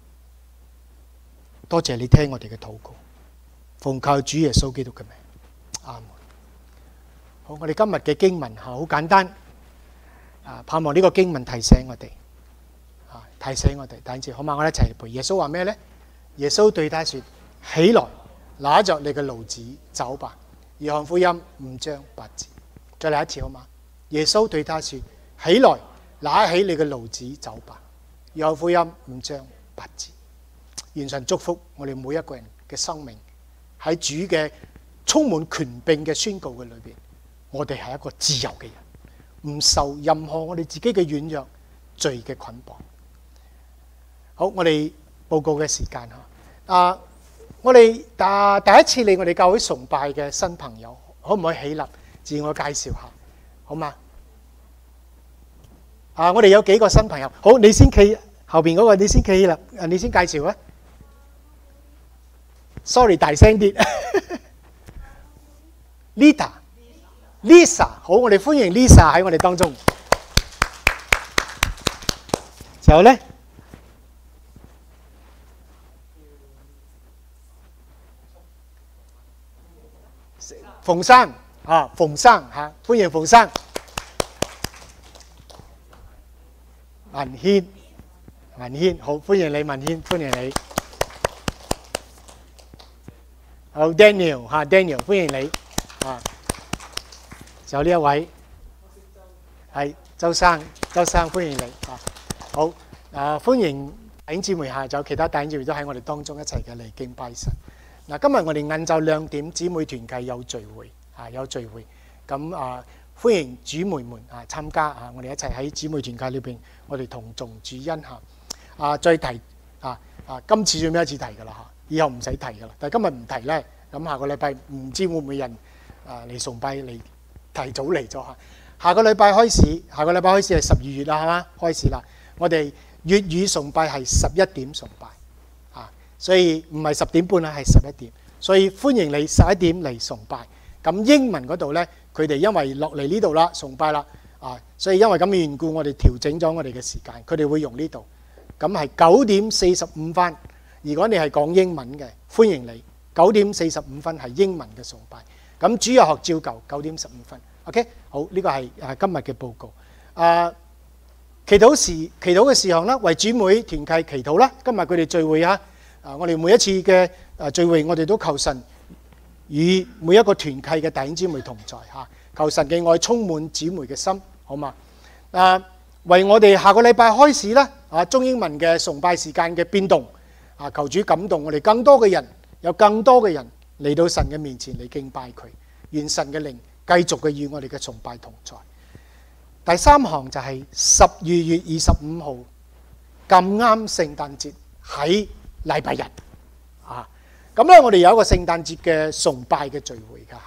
多謝你聽我哋嘅禱告，奉靠主耶穌基督嘅名，阿門。好，我哋今日嘅經文係好簡單，啊，盼望呢個經文提醒我哋，啊，提醒我哋，第一次好嘛？我哋一齊背。耶穌話咩呢？耶穌對他說：起來，拿着你嘅驢子走吧。約翰福音五章八節。再嚟一次好嘛？耶穌對他說：起來，拿起你嘅驢子走吧。約翰福音五章八節。願神祝福我哋每一個人嘅生命，喺主嘅充滿權柄嘅宣告嘅裏邊，我哋係一個自由嘅人，唔受任何我哋自己嘅軟弱罪嘅捆綁。好，我哋報告嘅時間吓，啊，我哋啊第一次嚟我哋教會崇拜嘅新朋友，可唔可以起立自我介紹下，好嗎？啊，我哋有幾個新朋友，好，你先企後邊嗰個，你先企起立，啊，你先介紹啊。Sorry， 大聲啲。Lita，Lisa， 好，我哋歡迎 Lisa 喺我哋當中。然後咧，馮生啊，馮生嚇，歡迎馮生。文軒，文軒，好，歡迎你，文軒，歡迎你。好 ，Daniel 嚇 ，Daniel 歡迎你啊！仲有呢一位係周生，周生歡迎你啊！好啊，歡迎弟兄姊妹嚇，仲有其他弟兄姊妹都喺我哋當中一齊嘅嚟敬拜神。嗱，今日我哋晏晝兩點姊妹團契有聚會啊，有聚會咁啊，歡迎姊妹們啊參加啊！我哋一齊喺姊妹團契裏邊，我哋同眾主恩下啊，再提啊啊，今次最尾一次提㗎啦嚇。以後唔使提噶啦，但係今日唔提咧，咁下個禮拜唔知會唔會人啊嚟崇拜嚟提早嚟咗嚇。下個禮拜開始，下個禮拜開始係十二月啦，係嘛？開始啦，我哋粵語崇拜係十一點崇拜啊，所以唔係十點半啦，係十一點，所以歡迎你十一點嚟崇拜。咁英文嗰度咧，佢哋因為落嚟呢度啦，崇拜啦啊，所以因為咁嘅緣故，我哋調整咗我哋嘅時間，佢哋會用呢度，咁係九點四十五分。如果你係講英文嘅，歡迎你。九點四十五分係英文嘅崇拜。咁主日學照舊九點十五分。OK， 好，呢個係誒今日嘅報告。誒，祈禱時祈禱嘅事項啦，為姊妹團契祈禱啦。今日佢哋聚會啊，啊，我哋每一次嘅誒聚會，我哋都求神與每一個團契嘅弟兄姊妹同在嚇，求神嘅愛充滿姊妹嘅心，好嘛？誒，為我哋下個禮拜開始啦，啊，中英文嘅崇拜時間嘅變動。啊！求主感動我哋更多嘅人，有更多嘅人嚟到神嘅面前嚟敬拜佢。願神嘅靈繼續嘅與我哋嘅崇拜同在。第三項就係十二月二十五號咁啱聖誕節喺禮拜日啊！咁咧，我哋有一個聖誕節嘅崇拜嘅聚會㗎嚇。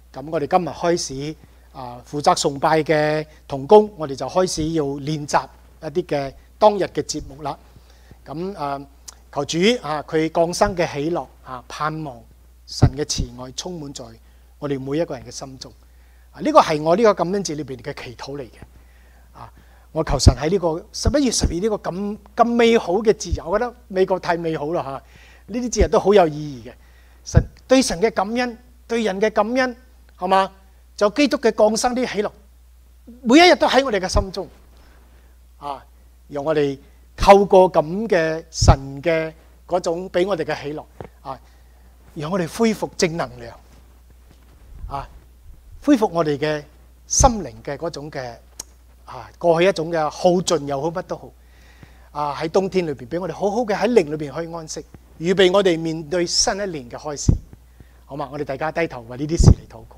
咁我哋今日開始啊，負責崇拜嘅同工，我哋就開始要練習一啲嘅當日嘅節目啦。咁啊，求主啊，佢降生嘅喜樂啊，盼望神嘅慈愛充滿在我哋每一個人嘅心中。啊，呢個係我呢個感恩節裏邊嘅祈禱嚟嘅。啊，我求神喺呢個十一月十二呢個咁咁美好嘅節日，我覺得美國太美好啦嚇！呢啲節日都好有意義嘅。神對神嘅感恩，對人嘅感恩，係嘛？就基督嘅降生啲喜樂，每一日都喺我哋嘅心中。啊，讓我哋透過咁嘅神嘅嗰種俾我哋嘅喜樂，啊，讓我哋恢復正能量，啊，恢復我哋嘅心靈嘅嗰種嘅啊，過去一種嘅耗盡又好，乜都好。啊，喺冬天裏邊俾我哋好好嘅喺靈裏邊可以安息，預備我哋面對新一年嘅開始。好嘛，我哋大家低頭為呢啲事嚟禱告。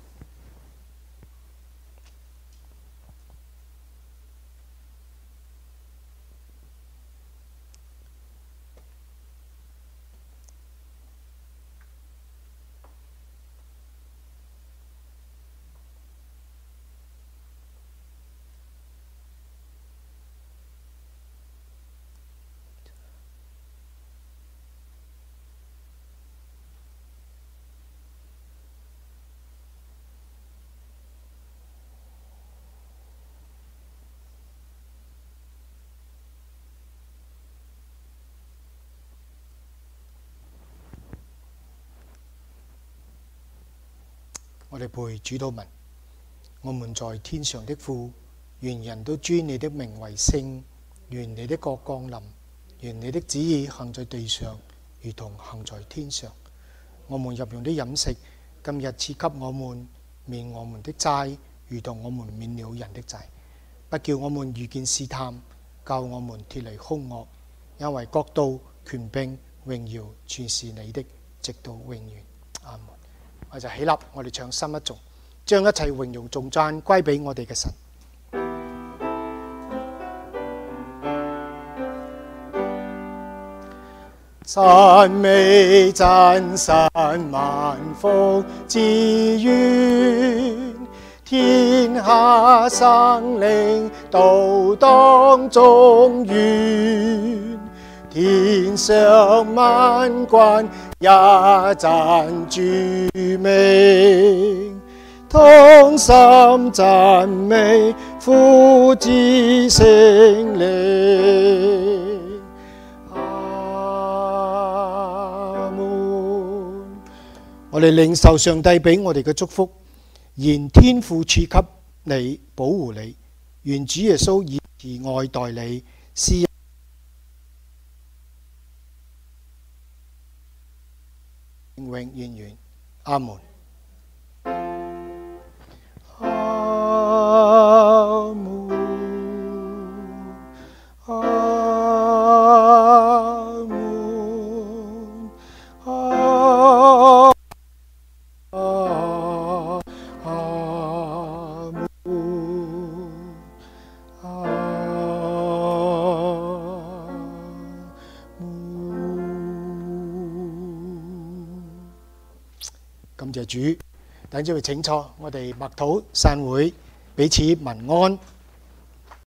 我哋陪主禱文，我們在天上的父，願人都尊你的名為聖，願你的國降臨，願你的旨意行在地上，如同行在天上。我們日用的飲食，今日賜給我們，免我們的債，如同我們免了人的債，不叫我們遇見試探，救我們脫離兇惡，因為國度、權柄、榮耀，全是你的，直到永遠。阿門。我就起立，我哋唱心一頌，將一切榮耀頌讚歸俾我哋嘅神。讚美真神萬福之源，天下生靈都當中願，天上萬軍也讚主名，同心讚美父子聖靈。阿門。我哋領受上帝俾我哋嘅祝福，願天父賜給你，保護你，願主耶穌以慈愛待你，施永永遠遠。阿門。阿門。阿門。阿門。阿感謝主，等住佢請坐，我哋默禱散會，彼此民安。